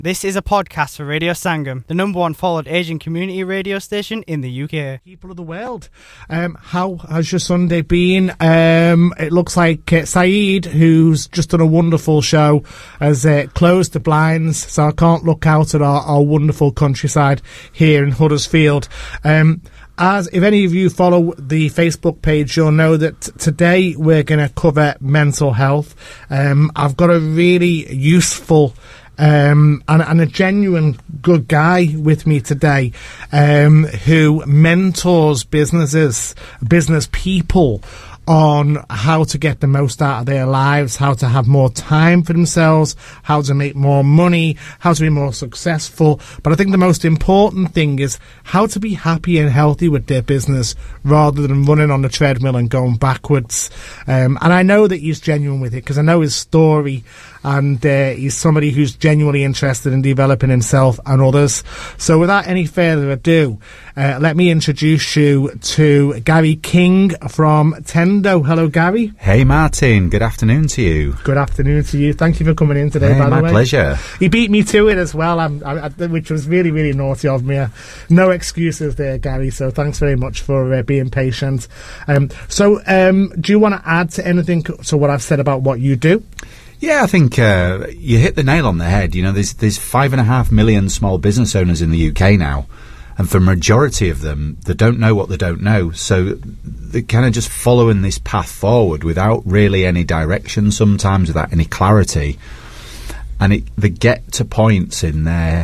This is a podcast for Radio Sangam, the #1 followed Asian community radio station in the UK. People of the world, how has your Sunday been? It looks like Saeed, who's just done a wonderful show, has closed the blinds, so I can't look out at our wonderful countryside here in Huddersfield. As if any of you follow the Facebook page, you'll know that today we're going to cover mental health. I've got a really useful and a genuine good guy with me today, who mentors business people on how to get the most out of their lives, how to have more time for themselves, how to make more money, how to be more successful. But I think the most important thing is how to be happy and healthy with their business rather than running on the treadmill and going backwards. And I know that he's genuine with it because I know his story, and he's somebody who's genuinely interested in developing himself and others. So without any further ado, let me introduce you to Gary King from Tendo. Hello, Gary. Hey, Martin. Good afternoon to you. Good afternoon to you. Thank you for coming in today, by the way. My pleasure. He beat me to it as well, which was really, really naughty of me. No excuses there, Gary, so thanks very much for being patient. Do you want to add to anything to what I've said about what you do? Yeah, I think you hit the nail on the head. You know, there's 5.5 million small business owners in the UK now, and for a majority of them, they don't know what they don't know. So they're kind of just following this path forward without really any direction, sometimes without any clarity. And they get to points in their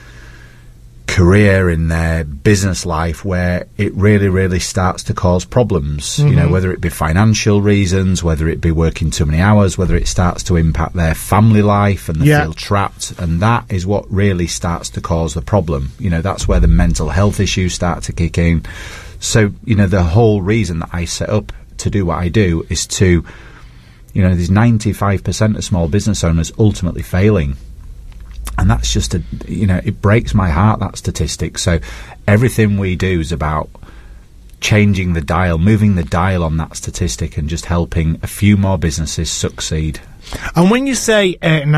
career, in their business life, where it really, really starts to cause problems. Mm-hmm. You know, whether it be financial reasons, whether it be working too many hours, whether it starts to impact their family life and they feel trapped. And that is what really starts to cause the problem. You know, that's where the mental health issues start to kick in. So, you know, the whole reason that I set up to do what I do is to, you know, there's 95% of small business owners ultimately failing. And that's just it breaks my heart, that statistic. So everything we do is about changing the dial, moving the dial on that statistic and just helping a few more businesses succeed. And when you say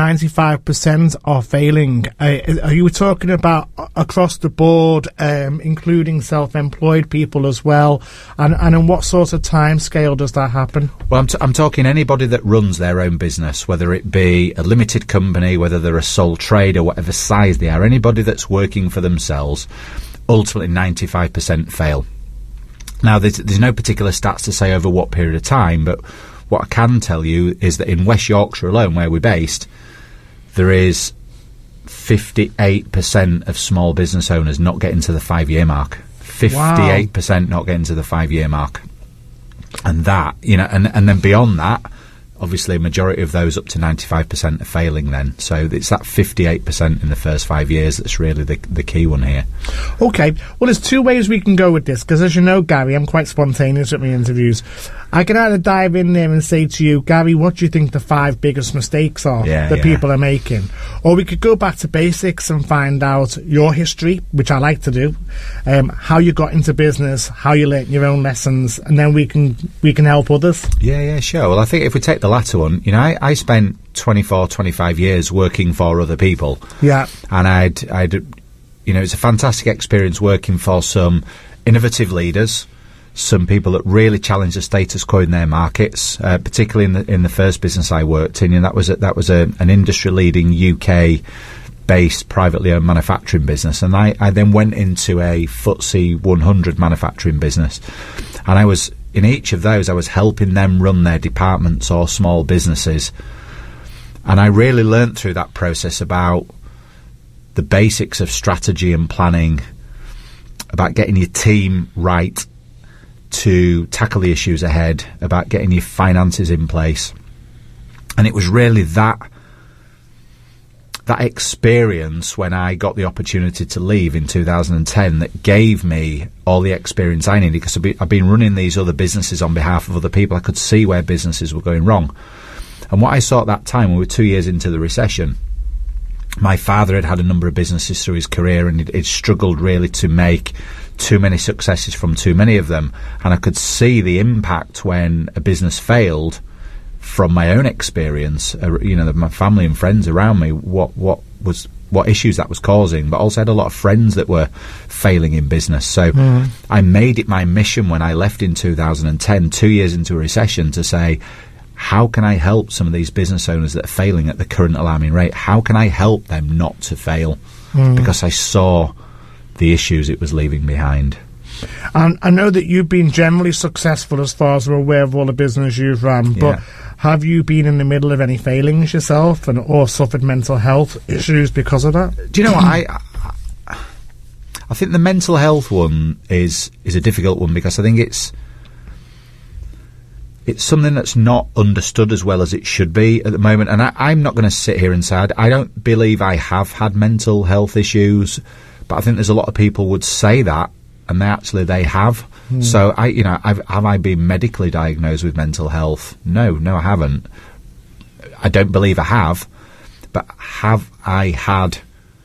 95% are failing, are you talking about across the board, including self-employed people as well? And in what sort of time scale does that happen? Well, I'm talking anybody that runs their own business, whether it be a limited company, whether they're a sole trader, whatever size they are, anybody that's working for themselves, ultimately 95% fail. Now, there's no particular stats to say over what period of time, but what I can tell you is that in West Yorkshire alone, where we're based, there is 58% of small business owners not getting to the 5-year mark. 58% not getting to the 5-year mark. And that, you know, and then beyond that, obviously a majority of those up to 95% are failing then. So it's that 58% in the first 5 years that's really the key one here. Okay, well, there's two ways we can go with this, because as you know, Gary, I'm quite spontaneous with my interviews. I can either dive in there and say to you, Gary, what do you think the 5 biggest mistakes are that people are making? Or we could go back to basics and find out your history, which I like to do, how you got into business, how you learnt your own lessons, and then we can help others. Yeah, sure. Well, I think if we take the latter one, you know, I spent 24, 25 years working for other people. Yeah. And I'd you know, it's a fantastic experience working for some innovative leaders, some people that really challenge the status quo in their markets, particularly in the first business I worked in. And that was an industry-leading UK-based privately owned manufacturing business. And I then went into a FTSE 100 manufacturing business, and I was in each of those. I was helping them run their departments or small businesses, and I really learnt through that process about the basics of strategy and planning, about getting your team right to tackle the issues ahead, about getting your finances in place. And it was really that experience when I got the opportunity to leave in 2010 that gave me all the experience I needed, because I've been running these other businesses on behalf of other people. I could see where businesses were going wrong. And what I saw at that time, we were 2 years into the recession, my father had a number of businesses through his career, and he'd struggled really to make too many successes from too many of them. And I could see the impact when a business failed from my own experience, you know, my family and friends around me, what was what issues that was causing, but also had a lot of friends that were failing in business. So I made it my mission when I left in 2010, 2 years into a recession, to say, how can I help some of these business owners that are failing at the current alarming rate? How can I help them not to fail? Because I saw the issues it was leaving behind. And I know that you've been generally successful as far as we're aware of all the business you've run, but have you been in the middle of any failings yourself or suffered mental health issues because of that? Do you know what? I think the mental health one is a difficult one, because I think it's something that's not understood as well as it should be at the moment. And I'm not going to sit here and say I don't believe I have had mental health issues, but I think there's a lot of people would say that, and they have. So have I been medically diagnosed with mental health? No, I haven't. I don't believe I have. But have I had,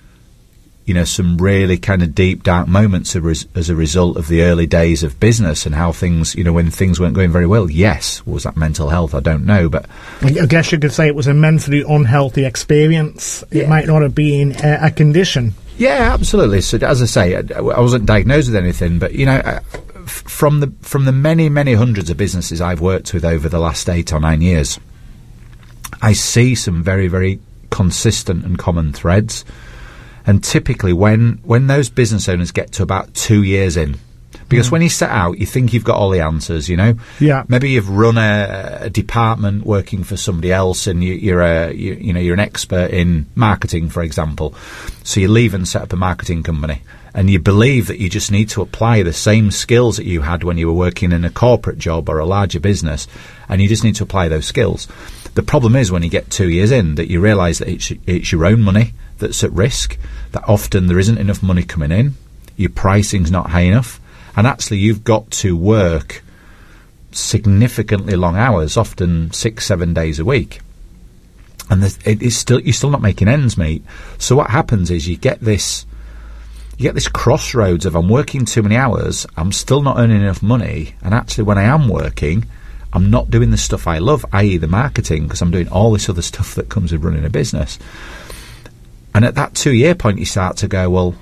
some really kind of deep, dark moments as a result of the early days of business and how things, when things weren't going very well? Yes. Was that mental health? I don't know, but I guess you could say it was a mentally unhealthy experience. Yeah. It might not have been a condition. Yeah, absolutely. So, as I say, I wasn't diagnosed with anything, but from the many, many hundreds of businesses I've worked with over the last 8 or 9 years, I see some very, very consistent and common threads. And typically, when those business owners get to about 2 years in, because when you set out, you think you've got all the answers, Yeah. Maybe you've run a department working for somebody else, and you're an expert in marketing, for example. So you leave and set up a marketing company, and you believe that you just need to apply the same skills that you had when you were working in a corporate job or a larger business, and you just need to apply those skills. The problem is when you get 2 years in that you realise that it's your own money that's at risk, that often there isn't enough money coming in, your pricing's not high enough, and actually you've got to work significantly long hours, often 6-7 days a week, and you're still not making ends meet. So what happens is you get this crossroads of, I'm working too many hours, I'm still not earning enough money, and actually when I am working, I'm not doing the stuff I love, i.e. the marketing, because I'm doing all this other stuff that comes with running a business. And at that 2 year point, you start to go, well,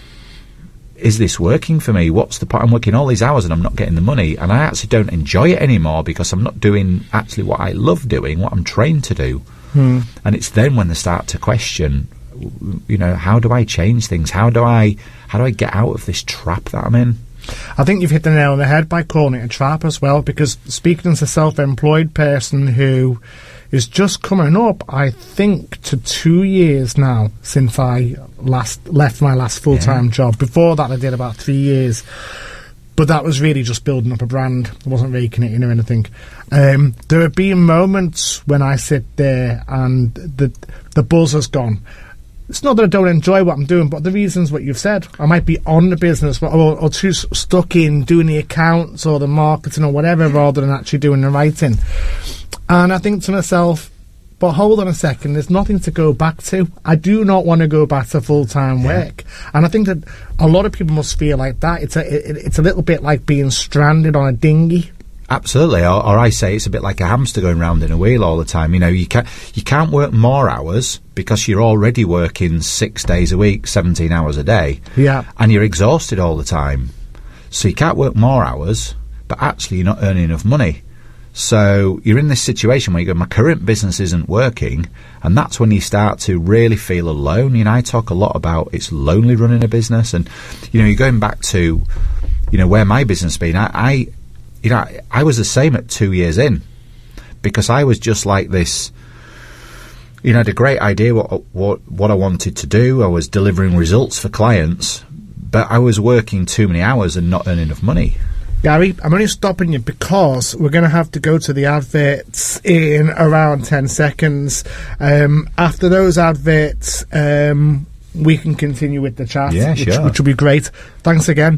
is this working for me? What's the point? I'm working all these hours and I'm not getting the money, and I actually don't enjoy it anymore because I'm not doing actually what I love doing, what I'm trained to do. And it's then when they start to question, how do I change things? How do I get out of this trap that I'm in? I think you've hit the nail on the head by calling it a trap as well, because speaking as a self-employed person who is just coming up, I think, to 2 years now since I left my last full-time job. Before that, I did about 3 years. But that was really just building up a brand. I wasn't raking it in or anything. There have been moments when I sit there and the buzz has gone. It's not that I don't enjoy what I'm doing, but the reasons what you've said. I might be on the business or too stuck in doing the accounts or the marketing or whatever rather than actually doing the writing. And I think to myself, but hold on a second, there's nothing to go back to. I do not want to go back to full-time work. And I think that a lot of people must feel like that. It's a little bit like being stranded on a dinghy. Absolutely, or I say it's a bit like a hamster going round in a wheel all the time. You can't work more hours because you're already working 6 days a week, 17 hours a day. Yeah. And you're exhausted all the time. So you can't work more hours, but actually you're not earning enough money. So you're in this situation where you go, my current business isn't working, and that's when you start to really feel alone. I talk a lot about it's lonely running a business, and you're going back to where my business has been. I was the same at 2 years in, because I was just like this. I had a great idea what I wanted to do. I was delivering results for clients, but I was working too many hours and not earning enough money. Gary, I'm only stopping you because we're going to have to go to the adverts in around 10 seconds. After those adverts, we can continue with the chat, which will be great. Thanks again.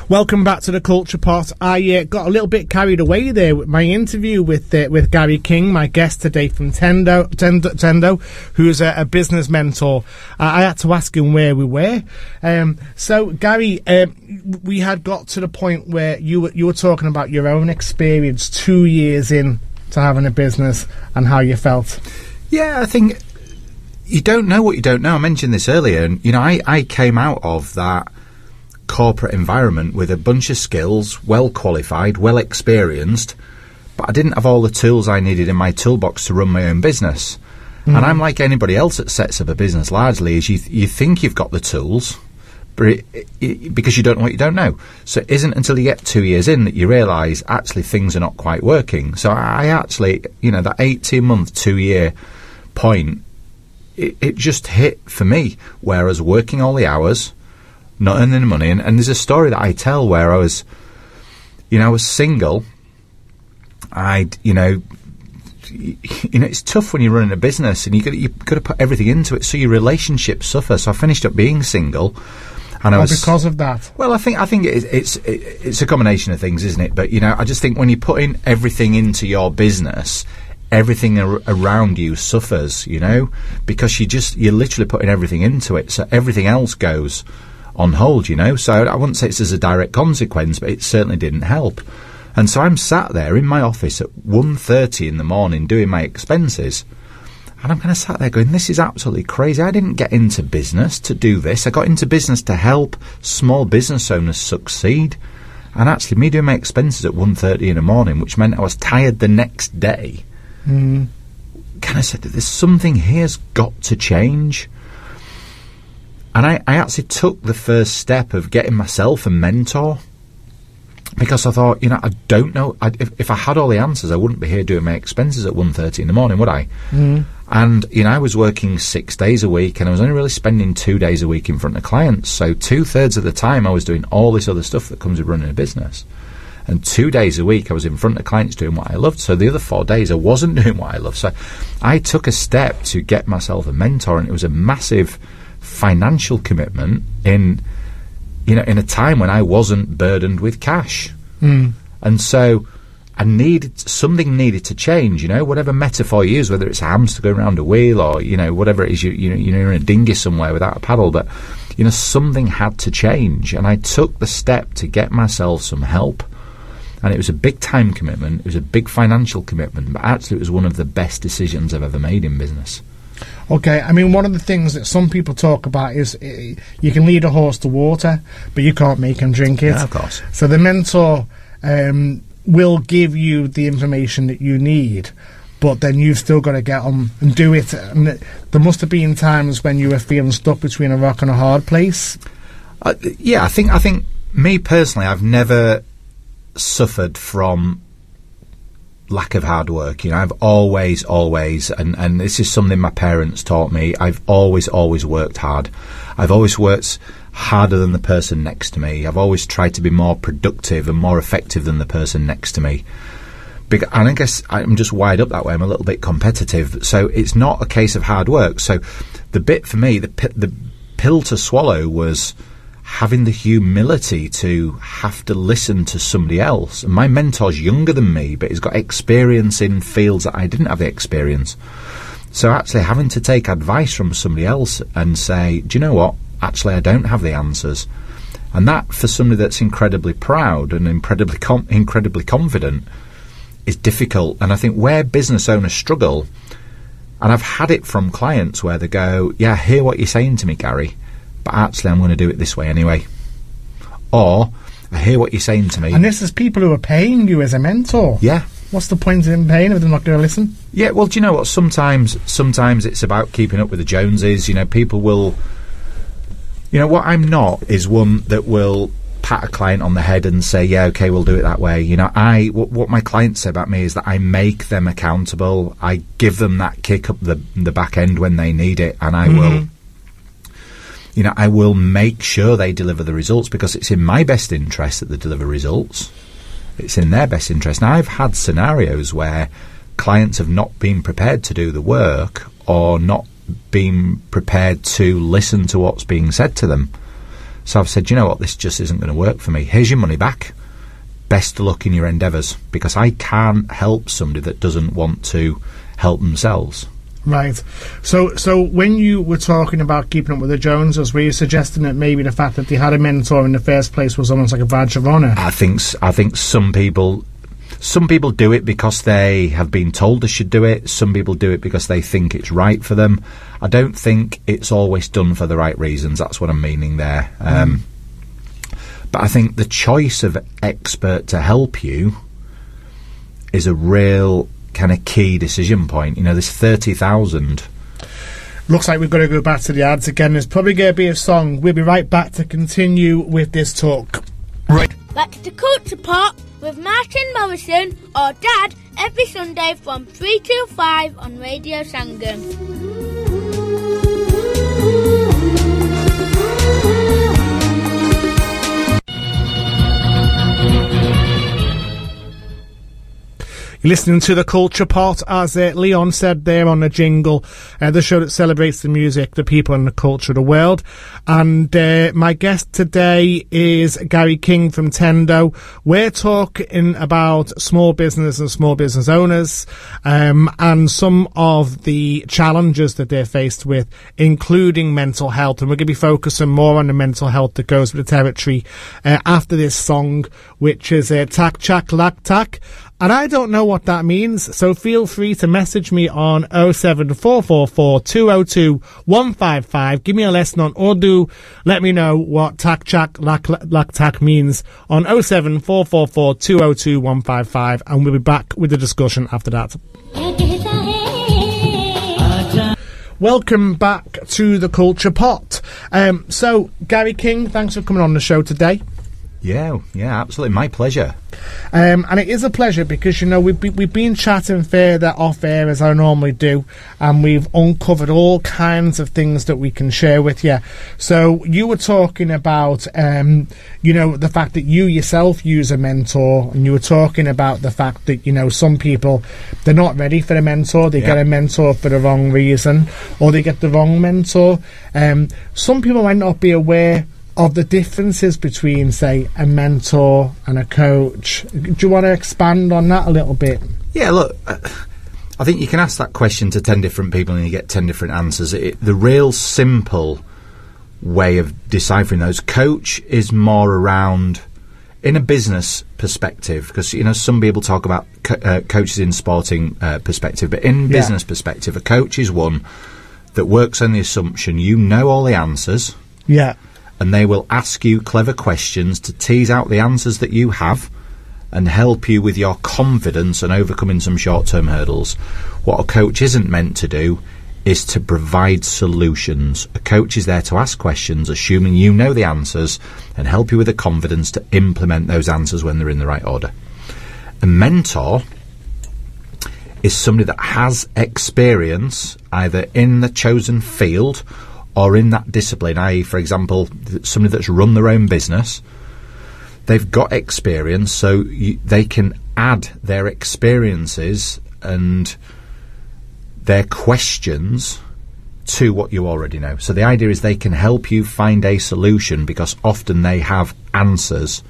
Welcome back to the Culture Pot. I got a little bit carried away there with my interview with Gary King, my guest today from Tendo, who's a business mentor. I had to ask him where we were. So Gary, we had got to the point where you were talking about your own experience 2 years in to having a business and how you felt. Yeah, I think you don't know what you don't know. I mentioned this earlier, and I came out of that corporate environment with a bunch of skills, well qualified, well experienced, but I didn't have all the tools I needed in my toolbox to run my own business. And I'm like anybody else that sets up a business largely, is you think you've got the tools, but because you don't know what you don't know. So it isn't until you get 2 years in that you realise actually things are not quite working. So I actually, that 18-month, 2 year point, it just hit for me, where I was working all the hours, not earning money. And there's a story that I tell where I was single. It's tough when you're running a business and you've got to put everything into it, so your relationships suffer. So I finished up being single, and I was because of that. Well, I think it's a combination of things, isn't it? But I just think when you put in everything into your business, everything around you suffers. Because you're literally putting everything into it, so everything else goes on hold, So I wouldn't say it's as a direct consequence, but it certainly didn't help. And so I'm sat there in my office at 1:30 in the morning doing my expenses, and I'm kind of sat there going, this is absolutely crazy. I didn't get into business to do this. I got into business to help small business owners succeed. And actually, me doing my expenses at 1:30 in the morning, which meant I was tired the next day, kind of said that there's something here's got to change. And I actually took the first step of getting myself a mentor, because I thought, I don't know. If I had all the answers, I wouldn't be here doing my expenses at 1:30 in the morning, would I? And, I was working 6 days a week, and I was only really spending 2 days a week in front of clients. So 2/3 of the time I was doing all this other stuff that comes with running a business. And 2 days a week I was in front of clients doing what I loved. So the other 4 days I wasn't doing what I loved. So I took a step to get myself a mentor, and it was a massive financial commitment in a time when I wasn't burdened with cash. And so something needed to change, whatever metaphor you use, whether it's a hamster going around a wheel or, whatever it is, you're in a dinghy somewhere without a paddle, but, something had to change. And I took the step to get myself some help. And it was a big time commitment, it was a big financial commitment, but actually it was one of the best decisions I've ever made in business. Okay, I mean, one of the things that some people talk about is you can lead a horse to water, but you can't make him drink it. Yeah, of course. So the mentor will give you the information that you need, but then you've still got to get on and do it. And there must have been times when you were feeling stuck between a rock and a hard place. Yeah, I think me personally, I've never suffered from lack of hard work. I've always, and this is something my parents taught me, I've always worked hard. I've always worked harder than the person next to me. I've always tried to be more productive and more effective than the person next to me. And I guess I'm just wired up that way. I'm a little bit competitive. So it's not a case of hard work. So the bit for me, the pill to swallow was having the humility to have to listen to somebody else. And my mentor's younger than me, but he's got experience in fields that I didn't have the experience. So actually having to take advice from somebody else and say, do you know what? Actually, I don't have the answers. And that, for somebody that's incredibly proud and incredibly confident, is difficult. And I think where business owners struggle, and I've had it from clients where they go, yeah, I hear what you're saying to me, Gary, but actually I'm going to do it this way anyway. Or, I hear what you're saying to me. And this is people who are paying you as a mentor. Yeah. What's the point in paying if they're not going to listen? Yeah, well, do you know what? Sometimes it's about keeping up with the Joneses. People will... what I'm not is one that will pat a client on the head and say, yeah, okay, we'll do it that way. What my clients say about me is that I make them accountable. I give them that kick up the back end when they need it, and I will... I will make sure they deliver the results, because it's in my best interest that they deliver results. It's in their best interest. Now, I've had scenarios where clients have not been prepared to do the work, or not been prepared to listen to what's being said to them. So I've said, you know what, this just isn't going to work for me. Here's your money back. Best of luck in your endeavours, because I can't help somebody that doesn't want to help themselves. Right. So when you were talking about keeping up with the Joneses, were you suggesting that maybe the fact that they had a mentor in the first place was almost like a badge of honour? I think some people do it because they have been told they should do it. Some people do it because they think it's right for them. I don't think it's always done for the right reasons. That's what I'm meaning there. But I think the choice of expert to help you is a real kind of key decision point. You know, this 30,000. Looks like we've got to go back to the ads again. There's probably going to be a song. We'll be right back to continue with this talk. Right. Back to the Culture Pot with Martin Morrison or Dad every Sunday from 3 till 5 on Radio Sangam. You're listening to The Culture Pot, as Leon said there on the jingle, the show that celebrates the music, the people and the culture of the world. And my guest today is Gary King from Tendo. We're talking about small business and small business owners, and some of the challenges that they're faced with, including mental health. And we're going to be focusing more on the mental health that goes with the territory after this song, which is Tak Chak Lak Tak. And I don't know what that means, so feel free to message me on 07444 202 155. Give me a lesson on Urdu. Let me know what Tak Chak Lak Tak means on 07444 202 155, and we'll be back with the discussion after that. Welcome back to the Culture Pot. So, Gary King, thanks for coming on the show today. Yeah, absolutely. My pleasure. And it is a pleasure because, you know, we've been chatting further off air as I normally do, and we've uncovered all kinds of things that we can share with you. So you were talking about, you know, the fact that you yourself use a mentor, and you were talking about the fact that, you know, some people, they're not ready for a mentor. They get a mentor for the wrong reason, or they get the wrong mentor. Some people might not be aware of the differences between, say, a mentor and a coach. Do you want to expand on that a little bit? Yeah, look, I think you can ask that question to 10 different people and you get 10 different answers. The real simple way of deciphering those, coach is more around, in a business perspective, because, you know, some people talk about coaches in sporting perspective, but in business perspective, a coach is one that works on the assumption you know all the answers. Yeah. And they will ask you clever questions to tease out the answers that you have and help you with your confidence and overcoming some short-term hurdles. What a coach isn't meant to do is to provide solutions. A coach is there to ask questions, assuming you know the answers, and help you with the confidence to implement those answers when they're in the right order. A mentor is somebody that has experience either in the chosen field or in that discipline, i.e., for example, somebody that's run their own business. They've got experience, so they can add their experiences and their questions to what you already know. So the idea is they can help you find a solution because often they have answers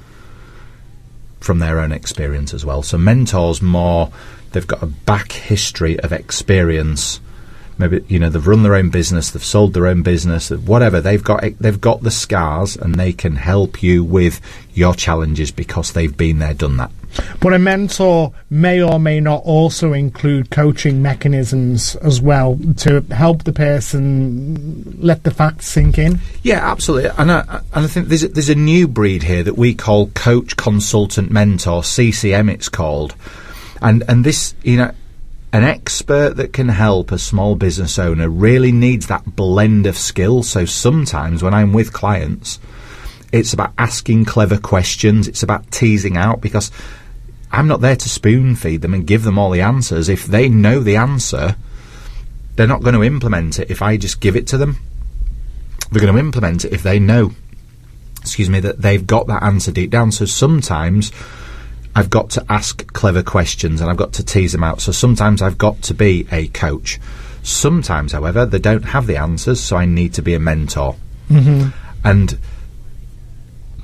from their own experience as well. So mentors more, they've got a back history of experience. Maybe, you know, they've run their own business, they've sold their own business, whatever. They've got the scars, and they can help you with your challenges because they've been there, done that. But a mentor may or may not also include coaching mechanisms as well to help the person let the facts sink in. Yeah, absolutely. And I think there's a new breed here that we call coach, consultant, mentor, CCM it's called. And this, you know, an expert that can help a small business owner really needs that blend of skills. So sometimes when I'm with clients, it's about asking clever questions. It's about teasing out, because I'm not there to spoon feed them and give them all the answers. If they know the answer, they're not going to implement it if I just give it to them. They're going to implement it if they know, that they've got that answer deep down. So sometimes I've got to ask clever questions and I've got to tease them out. So sometimes I've got to be a coach. Sometimes, however, they don't have the answers, so I need to be a mentor. Mm-hmm. And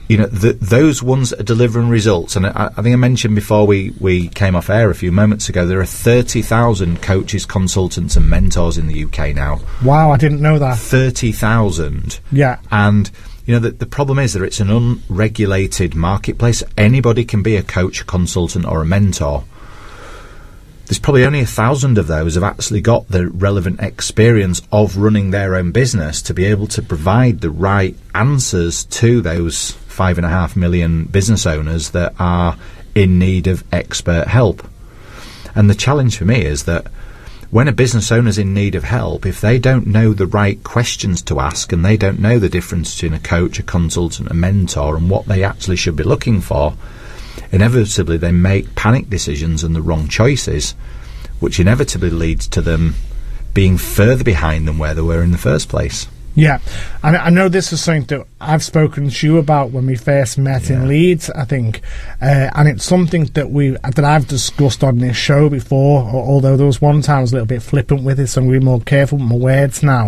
those ones that are delivering results, and I think I mentioned before we came off air a few moments ago, there are 30,000 coaches, consultants and mentors in the UK now. Wow, I didn't know that. 30,000. Yeah. And the problem is that it's an unregulated marketplace. Anybody can be a coach, a consultant or a mentor. There's probably only 1,000 of those have actually got the relevant experience of running their own business to be able to provide the right answers to those 5.5 million business owners that are in need of expert help. And the challenge for me is that when a business owner's in need of help, if they don't know the right questions to ask and they don't know the difference between a coach, a consultant, a mentor and what they actually should be looking for, inevitably they make panic decisions and the wrong choices, which inevitably leads to them being further behind than where they were in the first place. Yeah, and I know this is something that I've spoken to you about when we first met in Leeds, I think, and it's something that I've discussed on this show before, although there was one time I was a little bit flippant with it, so I'm going to be more careful with my words now.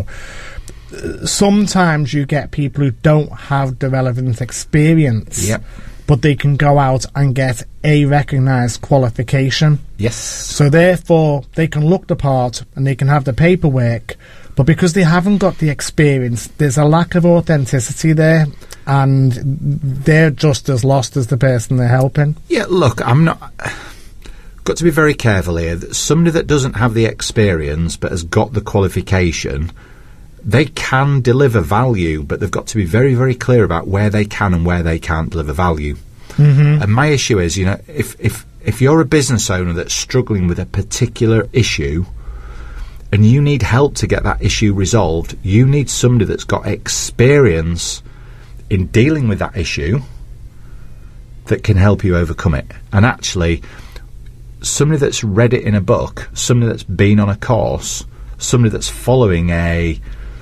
Sometimes you get people who don't have the relevant experience, but they can go out and get a recognised qualification. Yes. So therefore, they can look the part and they can have the paperwork, but because they haven't got the experience, there's a lack of authenticity there, and they're just as lost as the person they're helping. Yeah, look, got to be very careful here. Somebody that doesn't have the experience but has got the qualification, they can deliver value, but they've got to be very, very clear about where they can and where they can't deliver value. Mm-hmm. And my issue is, if you're a business owner that's struggling with a particular issue and you need help to get that issue resolved, you need somebody that's got experience in dealing with that issue that can help you overcome it. And actually, somebody that's read it in a book, somebody that's been on a course, somebody that's following a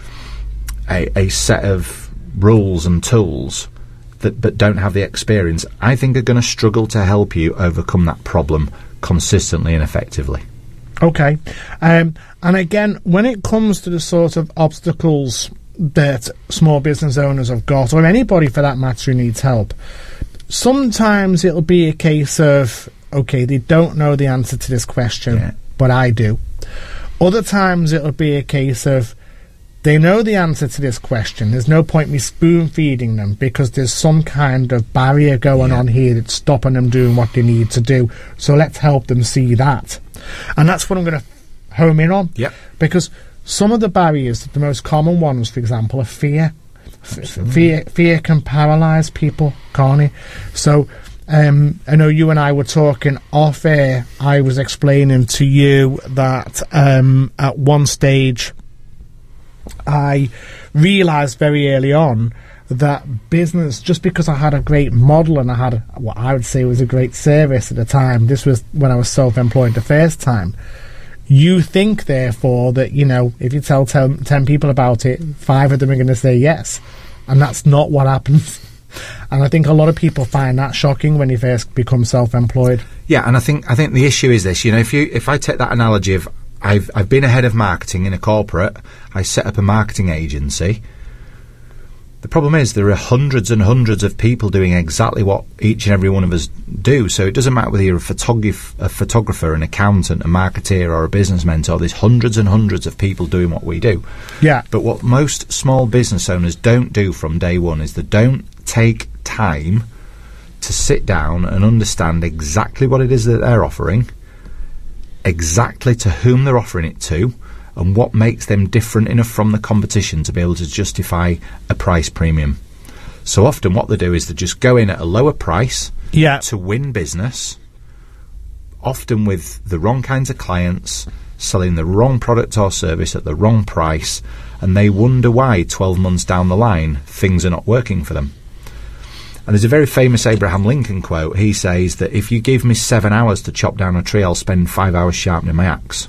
set of rules and tools but don't have the experience, I think are going to struggle to help you overcome that problem consistently and effectively. Okay. And again, when it comes to the sort of obstacles that small business owners have got, or anybody for that matter who needs help, sometimes it'll be a case of, okay, they don't know the answer to this question, but I do. Other times it'll be a case of, they know the answer to this question. There's no point me spoon-feeding them because there's some kind of barrier going on here that's stopping them doing what they need to do. So let's help them see that. And that's what I'm going to home in on. Yep. Because some of the barriers, the most common ones, for example, are fear. Fear can paralyse people, can't it? So I know you and I were talking off air. I was explaining to you that at one stage I realised very early on that business, just because I had a great model and I had what I would say was a great service at the time, this was when I was self-employed the first time, you think therefore that, if you tell 10 people about it, 5 of them are going to say yes, and that's not what happens. And I think a lot of people find that shocking when you first become self-employed. Yeah, and I think the issue is this, if I take that analogy of I've been a head of marketing in a corporate, I set up a marketing agency. The problem is there are hundreds and hundreds of people doing exactly what each and every one of us do. So it doesn't matter whether you're a photographer, an accountant, a marketeer or a business mentor. There's hundreds and hundreds of people doing what we do. Yeah. But what most small business owners don't do from day one is they don't take time to sit down and understand exactly what it is that they're offering, exactly to whom they're offering it to, and what makes them different enough from the competition to be able to justify a price premium. So often what they do is they just go in at a lower price to win business, often with the wrong kinds of clients, selling the wrong product or service at the wrong price, and they wonder why 12 months down the line things are not working for them. And there's a very famous Abraham Lincoln quote. He says that if you give me 7 hours to chop down a tree, I'll spend 5 hours sharpening my axe.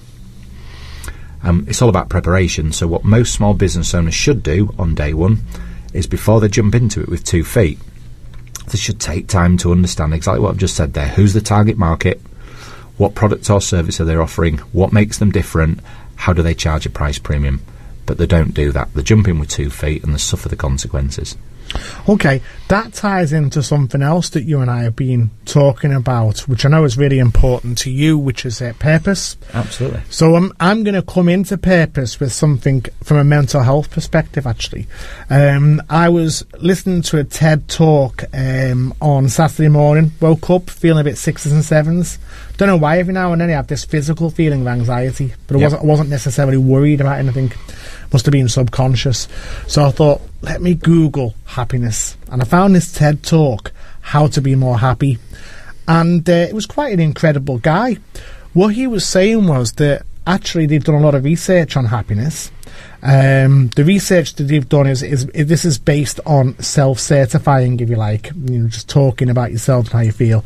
It's all about preparation. So what most small business owners should do on day one is, before they jump into it with 2 feet, they should take time to understand exactly what I've just said there. Who's the target market? What product or service are they offering? What makes them different? How do they charge a price premium? But they don't do that. They jump in with 2 feet and they suffer the consequences. Okay, that ties into something else that you and I have been talking about, which I know is really important to you, which is purpose. Absolutely. So I'm going to come into purpose with something from a mental health perspective, actually. I was listening to a TED Talk on Saturday morning, woke up feeling a bit sixes and sevens. Don't know why every now and then I have this physical feeling of anxiety, but I wasn't necessarily worried about anything. Must have been subconscious. So I thought, let me Google happiness. And I found this TED Talk, How to Be More Happy. And it was quite an incredible guy. What he was saying was that actually they've done a lot of research on happiness. The research that they've done is this is based on self-certifying, if you like, just talking about yourself and how you feel.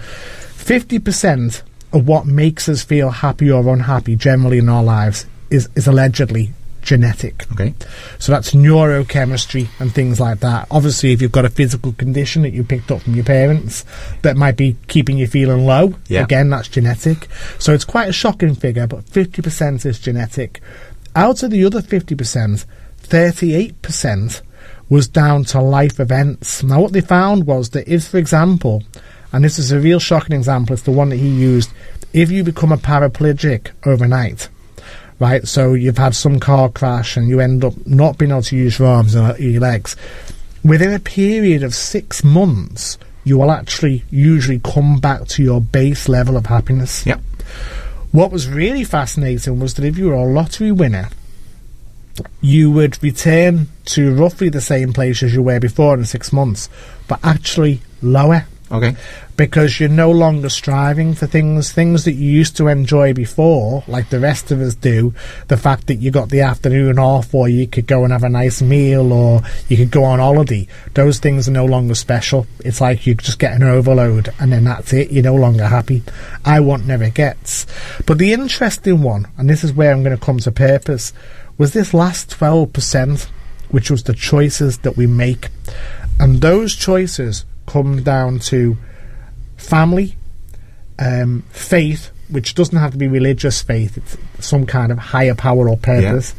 50% of what makes us feel happy or unhappy generally in our lives is allegedly genetic. Okay. So that's neurochemistry and things like that. Obviously, if you've got a physical condition that you picked up from your parents that might be keeping you feeling low, again, that's genetic. So it's quite a shocking figure, but 50% is genetic. Out of the other 50%, 38% was down to life events. Now, what they found was that if, for example, and this is a real shocking example, it's the one that he used, if you become a paraplegic overnight, right, so you've had some car crash and you end up not being able to use your arms and your legs, within a period of 6 months, you will actually usually come back to your base level of happiness. Yep. What was really fascinating was that if you were a lottery winner, you would return to roughly the same place as you were before in 6 months, but actually lower. Okay. Because you're no longer striving for things that you used to enjoy before, like the rest of us do. The fact that you got the afternoon off, or you could go and have a nice meal, or you could go on holiday. Those things are no longer special. It's like you just get an overload, and then that's it. You're no longer happy. I want never gets. But the interesting one, and this is where I'm going to come to purpose, was this last 12%, which was the choices that we make. And those choices come down to family, faith, which doesn't have to be religious faith, it's some kind of higher power or purpose,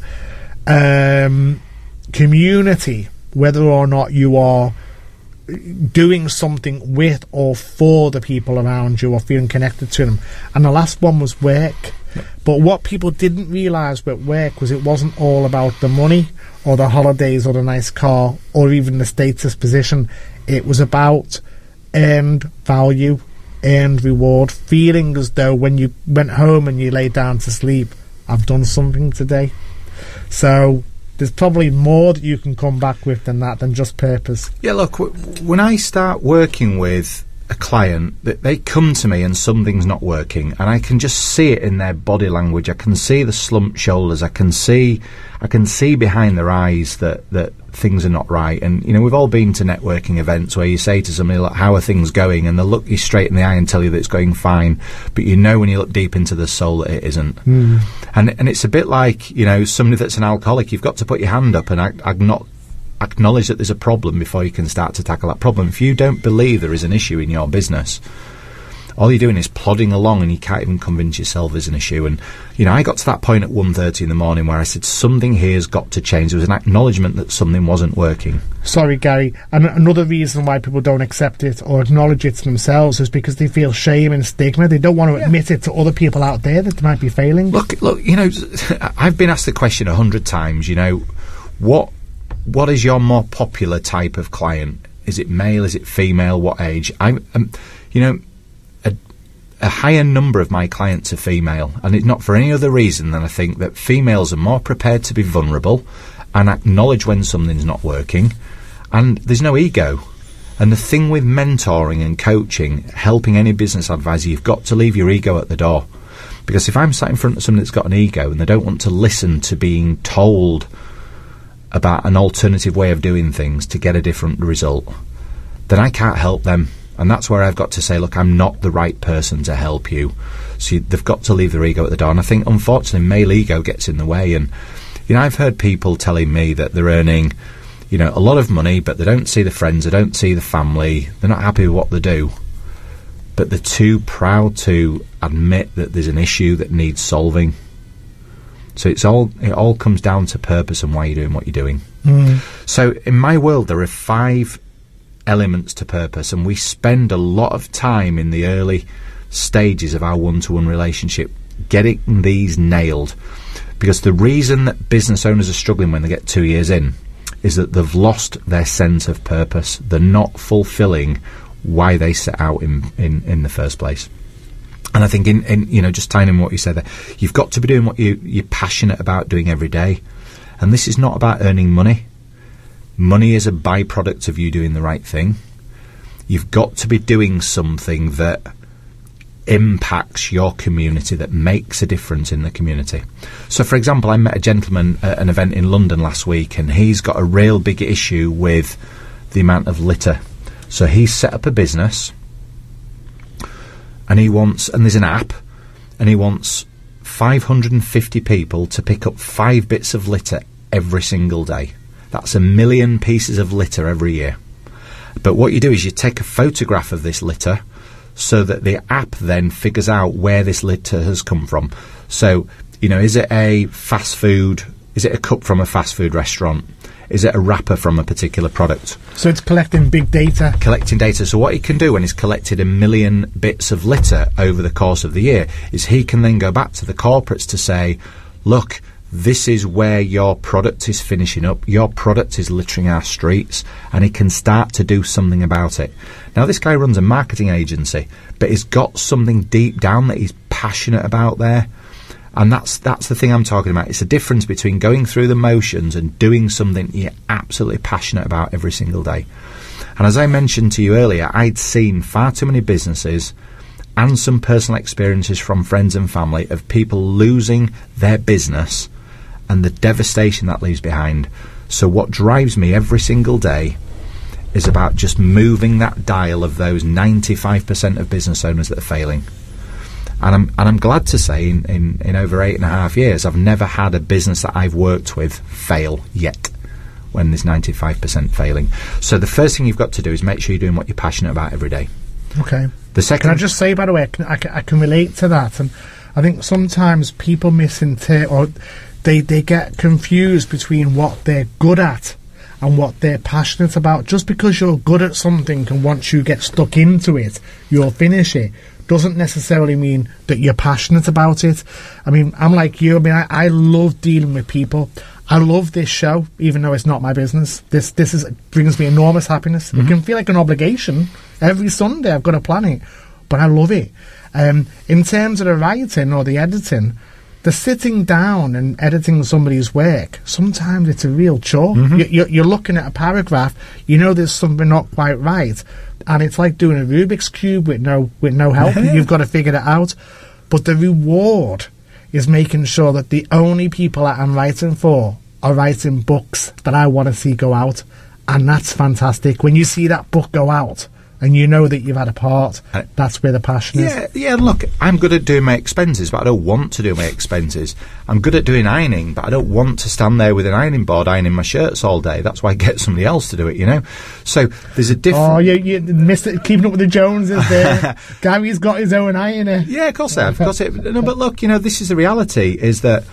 community, whether or not you are doing something with or for the people around you or feeling connected to them, and the last one was work. But what people didn't realise with work was it wasn't all about the money or the holidays or the nice car or even the status position. It was about earned value, earned reward, feeling as though when you went home and you lay down to sleep, I've done something today. So there's probably more that you can come back with than that, than just purpose. Yeah, look, when I start working with a client, they come to me and something's not working, and I can just see it in their body language. I can see the slumped shoulders. I can see behind their eyes that things are not right. And we've all been to networking events where you say to somebody, like, how are things going, and they'll look you straight in the eye and tell you that it's going fine, but when you look deep into the soul that it isn't. And it's a bit like somebody that's an alcoholic. You've got to put your hand up and acknowledge that there's a problem before you can start to tackle that problem. If you don't believe there is an issue in your business, all you're doing is plodding along and you can't even convince yourself there's an issue. And I got to that point at 1:30 in the morning where I said, something here's got to change. There was an acknowledgement that something wasn't working. Sorry, Gary, and another reason why people don't accept it or acknowledge it to themselves is because they feel shame and stigma. They don't want to admit it to other people out there that they might be failing. Look, I've been asked the question 100 times, what is your more popular type of client? Is it male? Is it female? What age? A higher number of my clients are female, and it's not for any other reason than I think that females are more prepared to be vulnerable and acknowledge when something's not working, and there's no ego. And the thing with mentoring and coaching, helping any business advisor, you've got to leave your ego at the door. Because if I'm sat in front of somebody that's got an ego and they don't want to listen to being told about an alternative way of doing things to get a different result, then I can't help them. And that's where I've got to say, look, I'm not the right person to help you. So they've got to leave their ego at the door. And I think, unfortunately, male ego gets in the way. And, I've heard people telling me that they're earning, a lot of money, but they don't see the friends, they don't see the family, they're not happy with what they do. But they're too proud to admit that there's an issue that needs solving. So it all comes down to purpose and why you're doing what you're doing. So in my world, there are 5 elements to purpose, and we spend a lot of time in the early stages of our one-to-one relationship getting these nailed, because the reason that business owners are struggling when they get 2 years in is that they've lost their sense of purpose. They're not fulfilling why they set out in the first place. And I think in just tying in what you said there, you've got to be doing what you're passionate about doing every day. And this is not about earning money. Money is a byproduct of you doing the right thing. You've got to be doing something that impacts your community, that makes a difference in the community. So, for example, I met a gentleman at an event in London last week, and he's got a real big issue with the amount of litter. So he's set up a business, and there's an app, and he wants 550 people to pick up 5 bits of litter every single day. That's 1 million pieces of litter every year. But what you do is you take a photograph of this litter so that the app then figures out where this litter has come from. So, is it a fast food? Is it a cup from a fast food restaurant? Is it a wrapper from a particular product? So it's collecting big data. Collecting data. So what he can do when he's collected 1 million bits of litter over the course of the year is he can then go back to the corporates to say, look, this is where your product is finishing up. Your product is littering our streets, and he can start to do something about it. Now, this guy runs a marketing agency, but he's got something deep down that he's passionate about there. And that's the thing I'm talking about. It's the difference between going through the motions and doing something you're absolutely passionate about every single day. And as I mentioned to you earlier, I'd seen far too many businesses and some personal experiences from friends and family of people losing their business and the devastation that leaves behind. So what drives me every single day is about just moving that dial of those 95% of business owners that are failing. And I'm glad to say in over 8.5 years, I've never had a business that I've worked with fail yet when there's 95% failing. So the first thing you've got to do is make sure you're doing what you're passionate about every day. Okay. The second... Can I just say, by the way, I can relate to that. And I think sometimes people misinterpret, or they get confused between what they're good at and what they're passionate about. Just because you're good at something and once you get stuck into it, you'll finish it, doesn't necessarily mean that you're passionate about it. I mean, I'm like you. I mean, I love dealing with people. I love this show, even though it's not my business. This brings me enormous happiness. Mm-hmm. It can feel like an obligation. Every Sunday I've got to plan it, but I love it. In terms of the writing or the editing, the sitting down and editing somebody's work, sometimes it's a real chore. Mm-hmm. You're looking at a paragraph, there's something not quite right, and it's like doing a Rubik's Cube with no help. Yeah. You've got to figure it out. But the reward is making sure that the only people that I'm writing for are writing books that I want to see go out, and that's fantastic. When you see that book go out, and you know that you've had a part, that's where the passion is. Yeah, look, I'm good at doing my expenses, but I don't want to do my expenses. I'm good at doing ironing, but I don't want to stand there with an ironing board ironing my shirts all day. That's why I get somebody else to do it, So there's a difference. Oh, you missed it. Keeping Up with the Joneses there. Gary's got his own ironer. Yeah, of course I have. No, but look, this is the reality, is that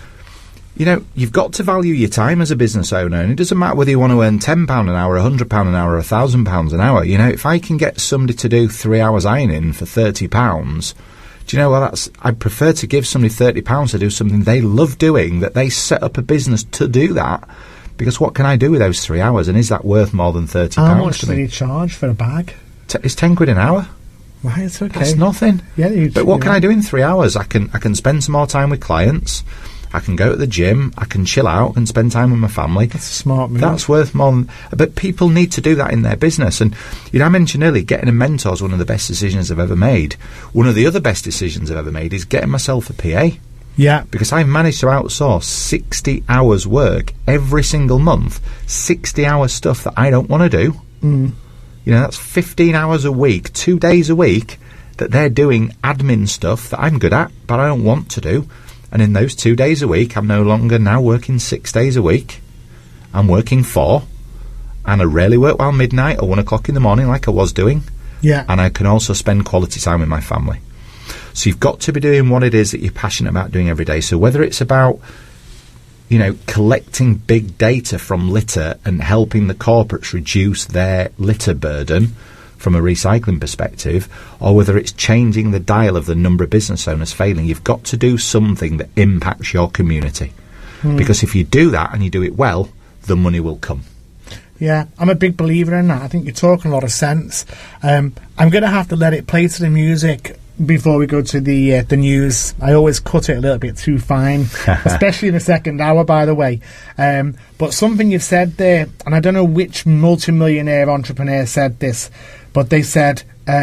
you've got to value your time as a business owner, and it doesn't matter whether you want to earn £10 an hour, £100 an hour, £1,000 an hour. If I can get somebody to do 3 hours ironing for £30, do you know what? I'd prefer to give somebody £30 to do something they love doing, that they set up a business to do that. Because what can I do with those 3 hours, and is that worth more than £30 to me? How much do you charge for a bag? It's £10 an hour. Right, it's okay. That's nothing. Yeah, but what can I do in 3 hours? I can spend some more time with clients. I can go to the gym, I can chill out and spend time with my family. That's a smart move. That's worth more than... But people need to do that in their business. And, I mentioned earlier, getting a mentor is one of the best decisions I've ever made. One of the other best decisions I've ever made is getting myself a PA. Yeah. Because I've managed to outsource 60 hours work every single month. 60 hours stuff that I don't want to do. Mm. That's 15 hours a week, 2 days a week, that they're doing admin stuff that I'm good at, but I don't want to do. And in those 2 days a week, I'm no longer now working 6 days a week. I'm working 4. And I rarely work while midnight or 1 o'clock in the morning like I was doing. Yeah. And I can also spend quality time with my family. So you've got to be doing what it is that you're passionate about doing every day. So whether it's about collecting big data from litter and helping the corporates reduce their litter burden from a recycling perspective, or whether it's changing the dial of the number of business owners failing, you've got to do something that impacts your community. Because if you do that and you do it well, the money will come. Yeah, I'm a big believer in that. I think you're talking a lot of sense. I'm going to have to let it play to the music before we go to the news. I always cut it a little bit too fine, especially in the second hour, by the way. But something you've said there, and I don't know which multimillionaire entrepreneur said this, but they said,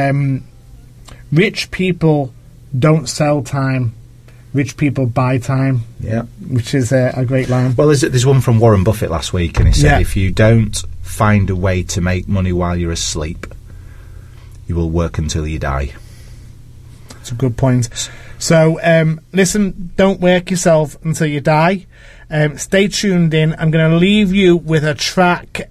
rich people don't sell time, rich people buy time. Yeah, which is a great line. Well, there's one from Warren Buffett last week, and he said, if you don't find a way to make money while you're asleep, you will work until you die. That's a good point. So, listen, don't work yourself until you die. Stay tuned in. I'm going to leave you with a track,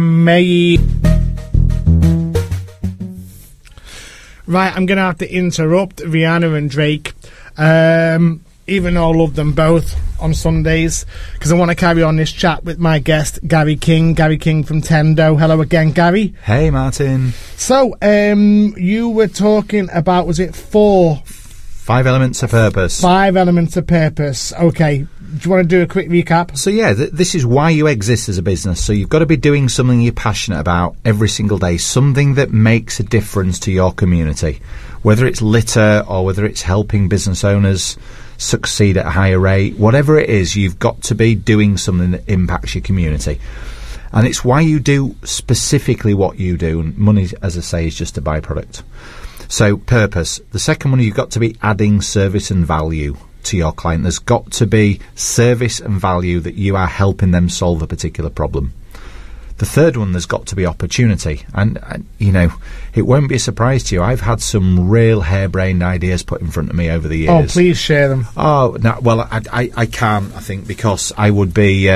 Right, I'm going to have to interrupt Rihanna and Drake. Even though I love them both on Sundays, because I want to carry on this chat with my guest, Gary King from Tendo. Hello again, Gary. Hey, Martin. So, you were talking about, was it 5 elements of purpose? 5 elements of purpose. Okay. Do you want to do a quick recap? So, yeah, this is why you exist as a business. So you've got to be doing something you're passionate about every single day, something that makes a difference to your community, whether it's litter or whether it's helping business owners succeed at a higher rate. Whatever it is, you've got to be doing something that impacts your community. And it's why you do specifically what you do. And money, as I say, is just a byproduct. So, purpose. The second one, you've got to be adding service and value to your client. There's got to be service and value that you are helping them solve a particular problem. The third one, there's got to be opportunity. And it won't be a surprise to you, I've had some real harebrained ideas put in front of me over the years. Oh, please share them. Oh, no, well, I can't, I think, because I would be...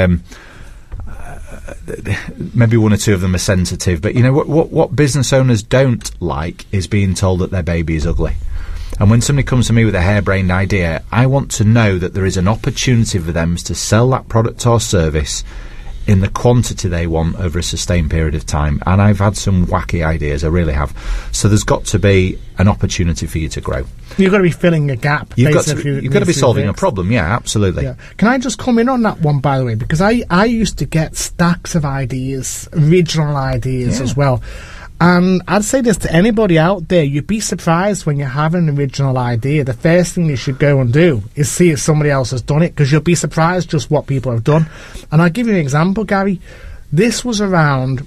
maybe one or two of them are sensitive, but what business owners don't like is being told that their baby is ugly. And when somebody comes to me with a harebrained idea, I want to know that there is an opportunity for them to sell that product or service in the quantity they want over a sustained period of time. And I've had some wacky ideas, I really have. So there's got to be an opportunity for you to grow. You've got to be filling a gap. You've got to be solving a problem, yeah, absolutely. Yeah. Can I just come in on that one, by the way? Because I used to get stacks of ideas, original ideas as well. And I'd say this to anybody out there, you'd be surprised when you have an original idea. The first thing you should go and do is see if somebody else has done it, because you'll be surprised just what people have done. And I'll give you an example, Gary. This was around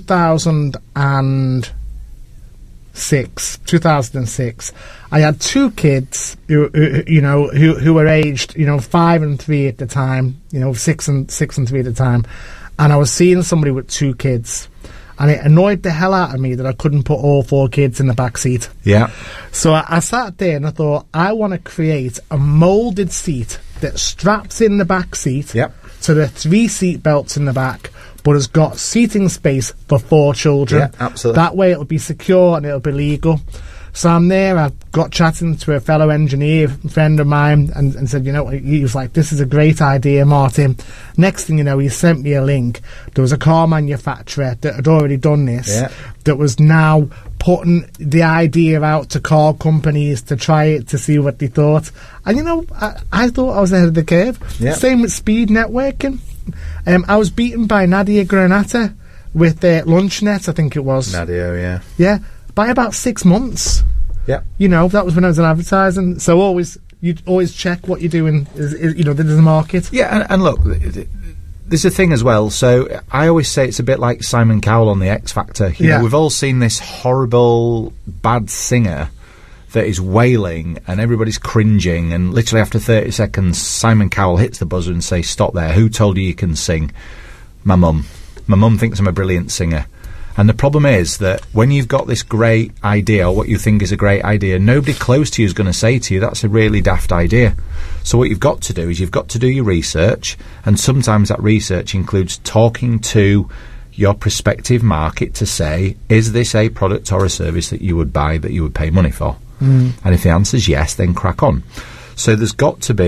2006. I had 2 kids who were aged, 5 and 3 at the time, 6 and 3 at the time. And I was seeing somebody with 2 kids. And it annoyed the hell out of me that I couldn't put all 4 kids in the back seat. Yeah. So I sat there and I thought, I want to create a moulded seat that straps in the back seat to the 3 seat belts in the back, but has got seating space for 4 children. Yeah, absolutely. That way it'll be secure and it'll be legal. So I'm there, I got chatting to a fellow engineer, friend of mine, and said, he was like, this is a great idea, Martin. Next thing you know, he sent me a link. There was a car manufacturer that had already done this, that was now putting the idea out to car companies to try it, to see what they thought. And I thought I was ahead of the curve. Yeah. Same with speed networking. I was beaten by Nadia Granata with LunchNet, I think it was. Nadia, yeah. Yeah. By about 6 months. Yeah. That was when I was in advertising. So you always check what you're doing, there's a market. Yeah, and look, there's a thing as well. So I always say it's a bit like Simon Cowell on the X Factor. We've all seen this horrible, bad singer that is wailing and everybody's cringing, and literally after 30 seconds, Simon Cowell hits the buzzer and says, stop there, who told you can sing? My mum. My mum thinks I'm a brilliant singer. And the problem is that when you've got this great idea, or what you think is a great idea, nobody close to you is going to say to you, that's a really daft idea. So what you've got to do is you've got to do your research, and sometimes that research includes talking to your prospective market to say, is this a product or a service that you would buy, that you would pay money for? And if the answer is yes, then crack on. So there's got to be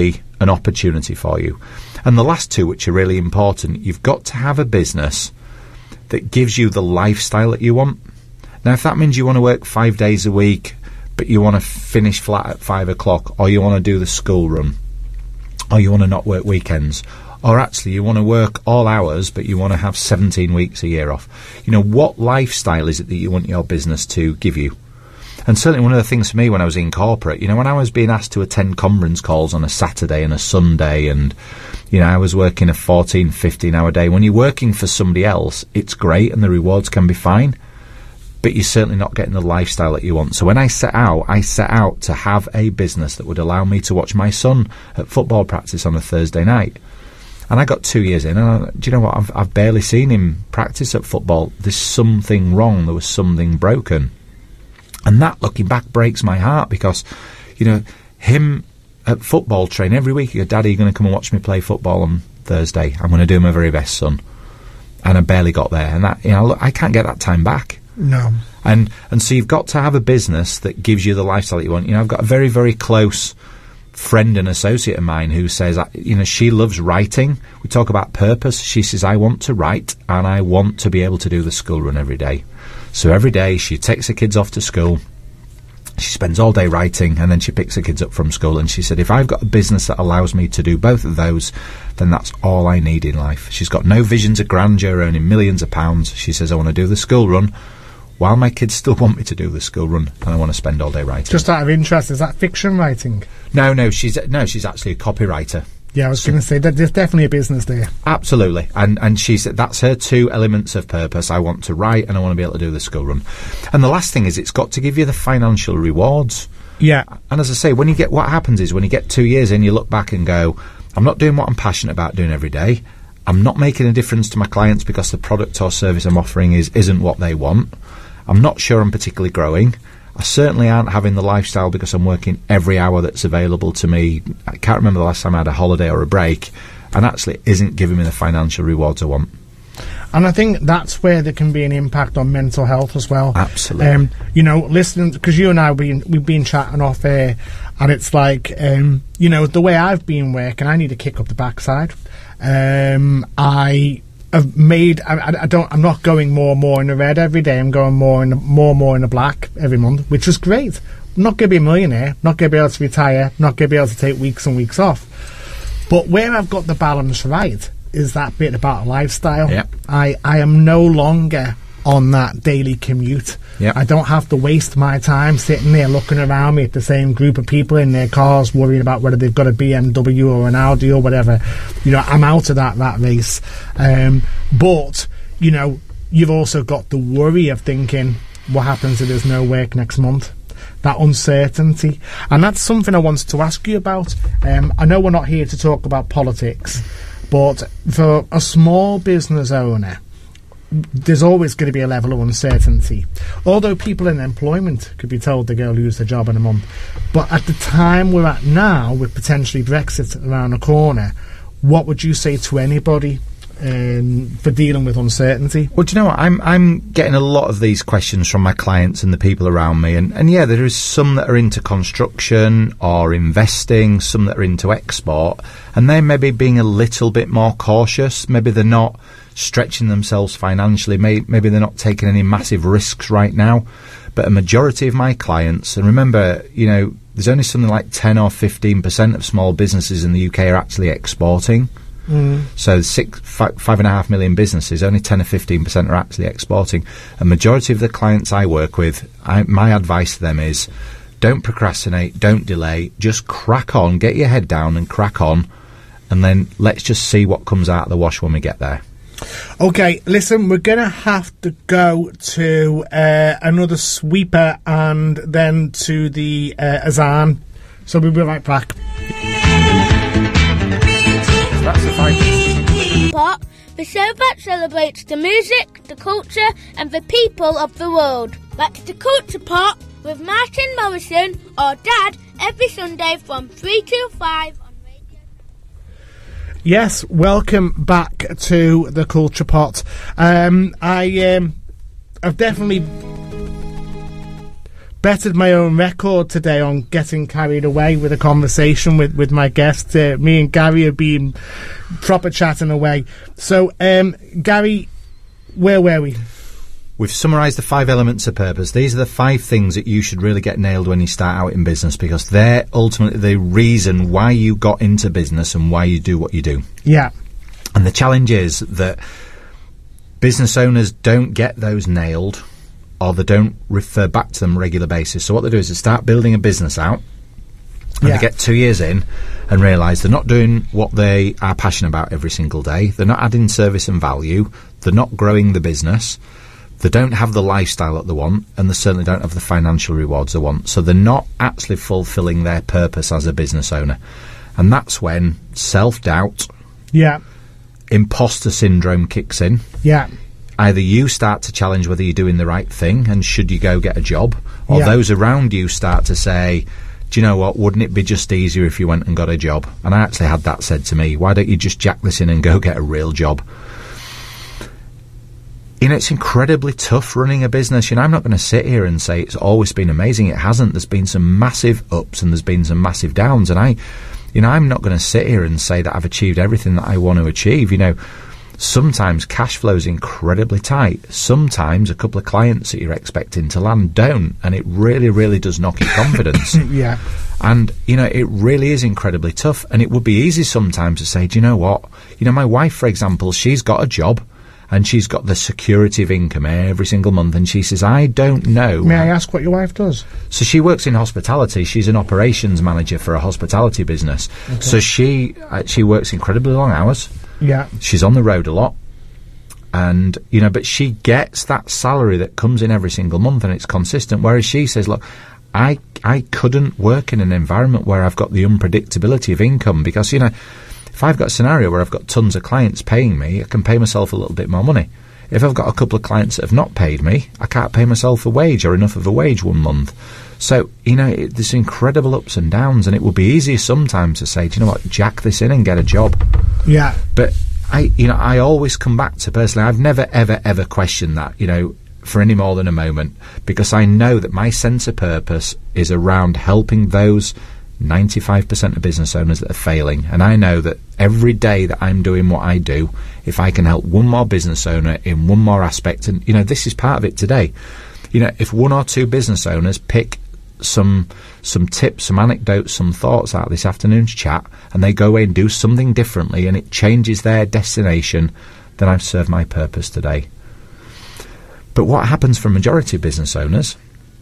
an opportunity for you. And the last two, which are really important, you've got to have a business that gives you the lifestyle that you want. Now, if that means you want to work 5 days a week, but you want to finish flat at 5 o'clock, or you want to do the school run, or you want to not work weekends, or actually you want to work all hours, but you want to have 17 weeks a year off. You know, what lifestyle is it that you want your business to give you? And certainly one of the things for me when I was in corporate, you know, when I was being asked to attend conference calls on a Saturday and a Sunday, and, you know, I was working a 14, 15-hour day. When you're working for somebody else, it's great and the rewards can be fine, but you're certainly not getting the lifestyle that you want. So when I set out to have a business that would allow me to watch my son at football practice on a Thursday night. And I got 2 years in, and do you know what? I've barely seen him practice at football. There's something wrong. There was something broken. And that, looking back, breaks my heart, because, you know, him at football train every week, he goes, "Daddy, you're going to come and watch me play football on Thursday. I'm going to do my very best, son." And I barely got there. And that, you know, look, I can't get that time back. No. And so you've got to have a business that gives you the lifestyle that you want. You know, I've got a very, very close friend and associate of mine who says, you know, she loves writing. We talk about purpose. She says, "I want to write and I want to be able to do the school run every day." So every day she takes her kids off to school. She spends all day writing, and then she picks her kids up from school. And she said, if I've got a business that allows me to do both of those, then that's all I need in life. She's got no visions of grandeur, earning millions of pounds. She says, I want to do the school run while my kids still want me to do the school run, and I want to spend all day writing. Just out of interest, is that fiction writing? No, she's actually a copywriter. Yeah, I was going to say that there's definitely a business there. Absolutely. And she said that's her two elements of purpose. I want to write and I want to be able to do the school run. And the last thing is, it's got to give you the financial rewards. Yeah. And as I say, what happens is when you get 2 years in, you look back and go, I'm not doing what I'm passionate about doing every day. I'm not making a difference to my clients because the product or service I'm offering isn't what they want. I'm not sure I'm particularly growing. I certainly aren't having the lifestyle because I'm working every hour that's available to me. I can't remember the last time I had a holiday or a break, and actually it isn't giving me the financial rewards I want. And I think that's where there can be an impact on mental health as well. Absolutely. You know, listening, because you and I, we've been chatting off air, and it's like, you know, the way I've been working, I need to kick up the backside. I'm not going more and more in the red every day. I'm going more and more in the black every month, which is great. I'm not going to be a millionaire, not going to be able to retire, not going to be able to take weeks and weeks off. But where I've got the balance right is that bit about lifestyle. Yep. I am no longer on that daily commute. Yep. I don't have to waste my time sitting there looking around me at the same group of people in their cars, worrying about whether they've got a BMW or an Audi or whatever. You know, I'm out of that race. But, you know, you've also got the worry of thinking, what happens if there's no work next month? That uncertainty. And that's something I wanted to ask you about. I know we're not here to talk about politics, but for a small business owner, there's always going to be a level of uncertainty. Although people in employment could be told they're going to lose their job in a month. But at the time we're at now, with potentially Brexit around the corner, what would you say to anybody for dealing with uncertainty? Well, do you know what? I'm getting a lot of these questions from my clients and the people around me. And yeah, there is some that are into construction or investing, some that are into export. And they may be being a little bit more cautious. Maybe they're not stretching themselves financially. Maybe they're not taking any massive risks right now. But a majority of my clients, and remember, you know, there's only something like 10 or 15% of small businesses in the UK are actually exporting. So 5.5 million businesses, only 10 or 15% are actually exporting. A majority of the clients I work with, my advice to them is, don't procrastinate, don't delay, just crack on, get your head down and crack on, and then let's just see what comes out of the wash when we get there. Okay, listen, we're going to have to go to another sweeper and then to the Azan. So we'll be right back. That's the fight. Pot, the show that celebrates the music, the culture and the people of the world. That's the Culture Pot with Martin Morrison, or Dad, every Sunday from 3 to 5 on radio. Yes, welcome back to the Culture Pot. I've definitely bettered my own record today on getting carried away with a conversation with my guest. Me and Gary have been proper chatting away. So, Gary, where were we? We've summarised the 5 elements of purpose. These are the 5 things that you should really get nailed when you start out in business, because they're ultimately the reason why you got into business and why you do what you do. Yeah. And the challenge is that business owners don't get those nailed, or they don't refer back to them on a regular basis. So what they do is they start building a business out, and they get 2 years in and realise they're not doing what they are passionate about every single day. They're not adding service and value. They're not growing the business. They don't have the lifestyle that they want, and they certainly don't have the financial rewards they want. So they're not actually fulfilling their purpose as a business owner. And that's when self-doubt, imposter syndrome kicks in. Yeah. Either you start to challenge whether you're doing the right thing and should you go get a job, or those around you start to say, do you know what, wouldn't it be just easier if you went and got a job? And I actually had that said to me, why don't you just jack this in and go get a real job? You know, it's incredibly tough running a business. You know, I'm not going to sit here and say it's always been amazing. It hasn't. There's been some massive ups and there's been some massive downs. And I'm not going to sit here and say that I've achieved everything that I want to achieve. You know, sometimes cash flow is incredibly tight. Sometimes a couple of clients that you're expecting to land don't. And it really, really does knock your confidence. Yeah. And, you know, it really is incredibly tough. And it would be easy sometimes to say, do you know what? You know, my wife, for example, she's got a job. And she's got the security of income every single month. And she says, I don't know. May I ask what your wife does? So she works in hospitality. She's an operations manager for a hospitality business. Okay. So she works incredibly long hours. Yeah. She's on the road a lot. And, you know, but she gets that salary that comes in every single month and it's consistent. Whereas she says, look, I couldn't work in an environment where I've got the unpredictability of income because, you know, if I've got a scenario where I've got tons of clients paying me, I can pay myself a little bit more money. If I've got a couple of clients that have not paid me, I can't pay myself a wage or enough of a wage one month. So, you know, there's incredible ups and downs, and it would be easier sometimes to say, do you know what, jack this in and get a job. Yeah. But I always come back to personally, I've never, ever, ever questioned that, you know, for any more than a moment, because I know that my sense of purpose is around helping those 95% of business owners that are failing. And I know that every day that I'm doing what I do, if I can help one more business owner in one more aspect, and, you know, this is part of it today. You know, if one or two business owners pick some tips, some anecdotes, some thoughts out of this afternoon's chat, and they go away and do something differently, and it changes their destination, then I've served my purpose today. But what happens for majority of business owners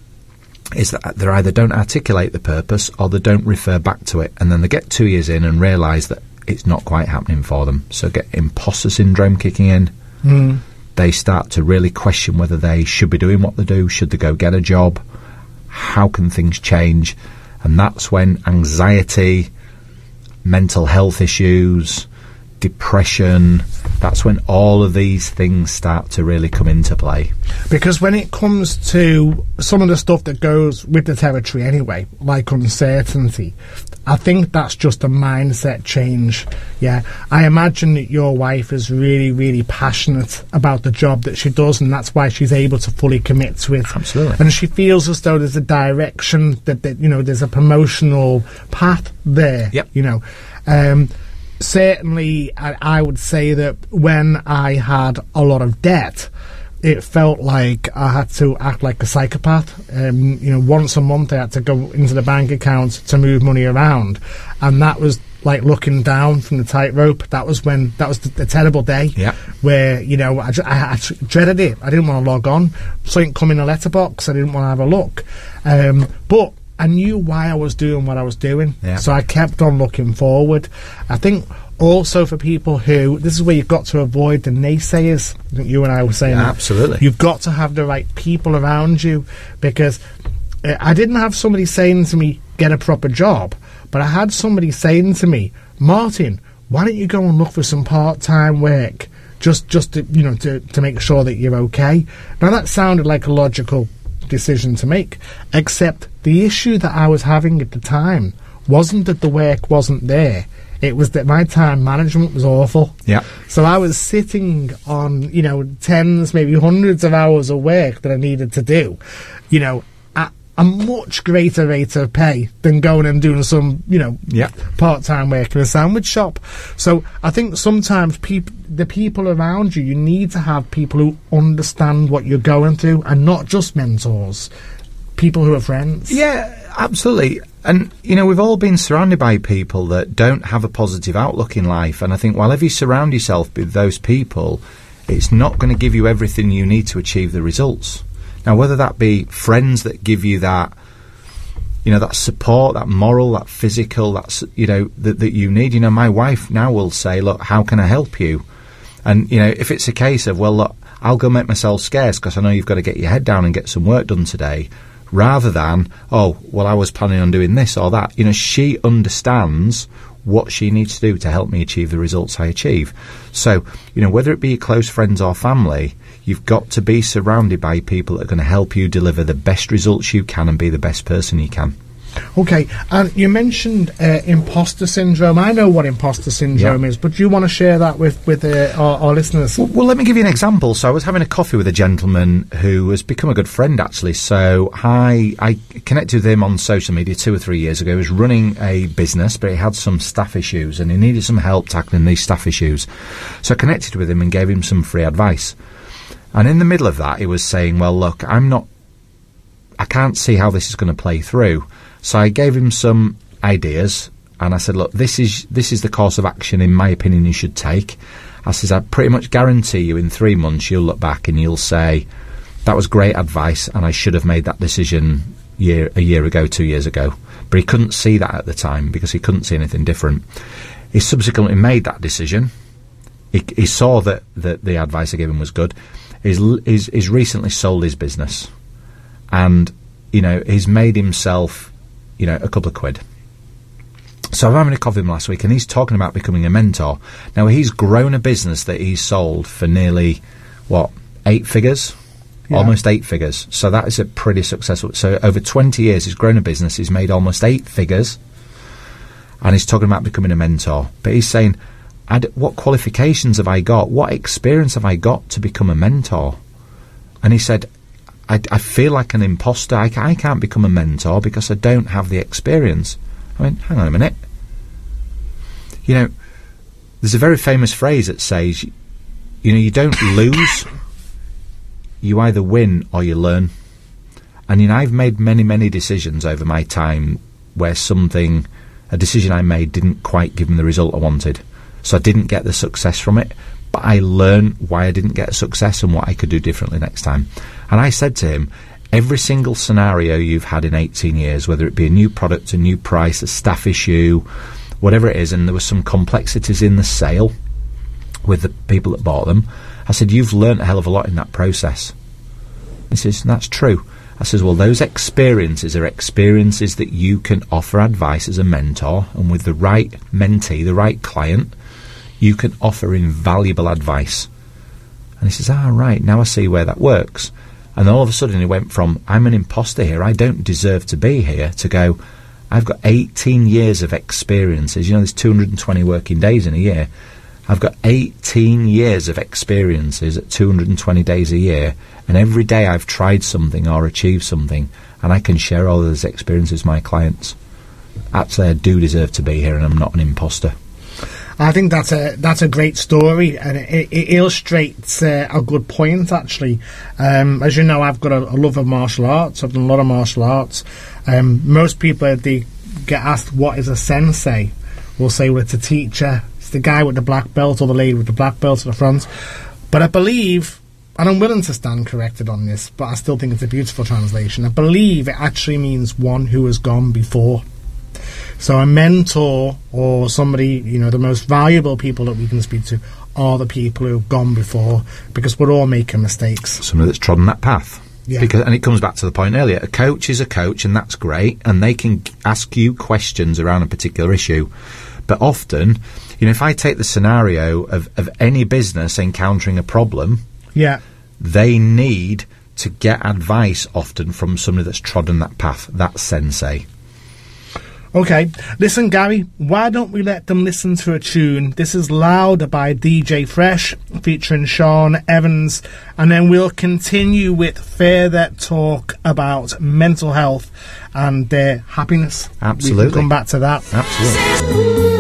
is that they either don't articulate the purpose or they don't refer back to it, and then they get 2 years in and realise that it's not quite happening for them. So get imposter syndrome kicking in. They start to really question whether they should be doing what they do. Should they go get a job? How can things change? And that's when anxiety, mental health issues, depression, that's when all of these things start to really come into play. Because when it comes to some of the stuff that goes with the territory anyway, like uncertainty, I think that's just a mindset change. Yeah, I imagine that your wife is really, really passionate about the job that she does, and that's why she's able to fully commit to it. Absolutely. And she feels as though there's a direction, that you know, there's a promotional path there. Yep. You know, certainly, I would say that when I had a lot of debt, it felt like I had to act like a psychopath. You know, once a month I had to go into the bank account to move money around, and that was like looking down from the tightrope. That was the terrible day. Yeah. Where, you know, I dreaded it. I didn't want to log on. Something come in a letterbox, I didn't want to have a look. But I knew why I was doing what I was doing, so I kept on looking forward. I think also for people who, this is where you've got to avoid the naysayers. I think you and I were saying that. Absolutely. You've got to have the right people around you, because I didn't have somebody saying to me, get a proper job, but I had somebody saying to me, Martin, why don't you go and look for some part-time work, just to, you know, to make sure that you're okay. Now that sounded like a logical decision to make, except the issue that I was having at the time wasn't that the work wasn't there, it was that my time management was awful. Yeah. So I was sitting on, you know, tens, maybe hundreds of hours of work that I needed to do, you know, a much greater rate of pay than going and doing some, part-time work in a sandwich shop. So I think sometimes the people around you need to have people who understand what you're going through, and not just mentors, people who are friends. Yeah, absolutely. And, we've all been surrounded by people that don't have a positive outlook in life. And I think whenever you surround yourself with those people, it's not going to give you everything you need to achieve the results. Now, whether that be friends that give you that, that support, that moral, that physical, that you need. My wife now will say, look, how can I help you? And, if it's a case of, well, look, I'll go make myself scarce because I know you've got to get your head down and get some work done today, rather than, oh, well, I was planning on doing this or that. She understands what she needs to do to help me achieve the results I achieve. So, whether it be your close friends or family, you've got to be surrounded by people that are going to help you deliver the best results you can and be the best person you can. Okay, and you mentioned imposter syndrome. I know what imposter syndrome is, but do you want to share that with our listeners? Well, let me give you an example. So I was having a coffee with a gentleman who has become a good friend, actually. So I connected with him on social media 2 or 3 years ago. He was running a business, but he had some staff issues, and he needed some help tackling these staff issues. So I connected with him and gave him some free advice. And in the middle of that, he was saying, well, look, I can't see how this is going to play through. So I gave him some ideas, and I said, look, this is the course of action, in my opinion, you should take. I says, I pretty much guarantee you in 3 months you'll look back and you'll say, that was great advice, and I should have made that decision a year ago, 2 years ago. But he couldn't see that at the time because he couldn't see anything different. He subsequently made that decision. He saw that the advice I gave him was good. He's recently sold his business, and he's made himself a couple of quid. So I'm having a coffee with him last week, and he's talking about becoming a mentor. Now, he's grown a business that he's sold for nearly 8 figures, almost 8 figures. So that is a pretty successful. So over 20 years, he's grown a business. He's made almost 8 figures, and he's talking about becoming a mentor. But he's saying, what qualifications have I got? What experience have I got to become a mentor? And he said, I feel like an imposter. I can't become a mentor because I don't have the experience. I went, hang on a minute. There's a very famous phrase that says, you don't lose. You either win or you learn. And, I've made many, many decisions over my time where a decision I made didn't quite give me the result I wanted. So I didn't get the success from it. But I learned why I didn't get a success and what I could do differently next time. And I said to him, every single scenario you've had in 18 years, whether it be a new product, a new price, a staff issue, whatever it is, and there were some complexities in the sale with the people that bought them, I said, you've learnt a hell of a lot in that process. He says, that's true. I says, well, those experiences are experiences that you can offer advice as a mentor, and with the right mentee, the right client, you can offer invaluable advice. And he says, right, now I see where that works. And then all of a sudden he went from, I'm an imposter here, I don't deserve to be here, to go, I've got 18 years of experiences. There's 220 working days in a year. I've got 18 years of experiences at 220 days a year, and every day I've tried something or achieved something, and I can share all of those experiences with my clients. Actually, I do deserve to be here, and I'm not an imposter. I think that's a great story, and it illustrates a good point, actually. As you know, I've got a love of martial arts. I've done a lot of martial arts. Most people, they get asked, what is a sensei? Will say, well, it's a teacher. It's the guy with the black belt or the lady with the black belt at the front. But I believe, and I'm willing to stand corrected on this, but I still think it's a beautiful translation. I believe it actually means one who has gone before. So a mentor, or somebody, the most valuable people that we can speak to are the people who have gone before, because we're all making mistakes. Somebody that's trodden that path. Yeah. And it comes back to the point earlier. A coach is a coach, and that's great, and they can ask you questions around a particular issue. But often, if I take the scenario of any business encountering a problem, they need to get advice often from somebody that's trodden that path, that sensei. Okay, listen, Gary, why don't we let them listen to a tune? This is Louder by DJ Fresh, featuring Sean Evans, and then we'll continue with further talk about mental health and happiness. Absolutely. We can come back to that. Absolutely.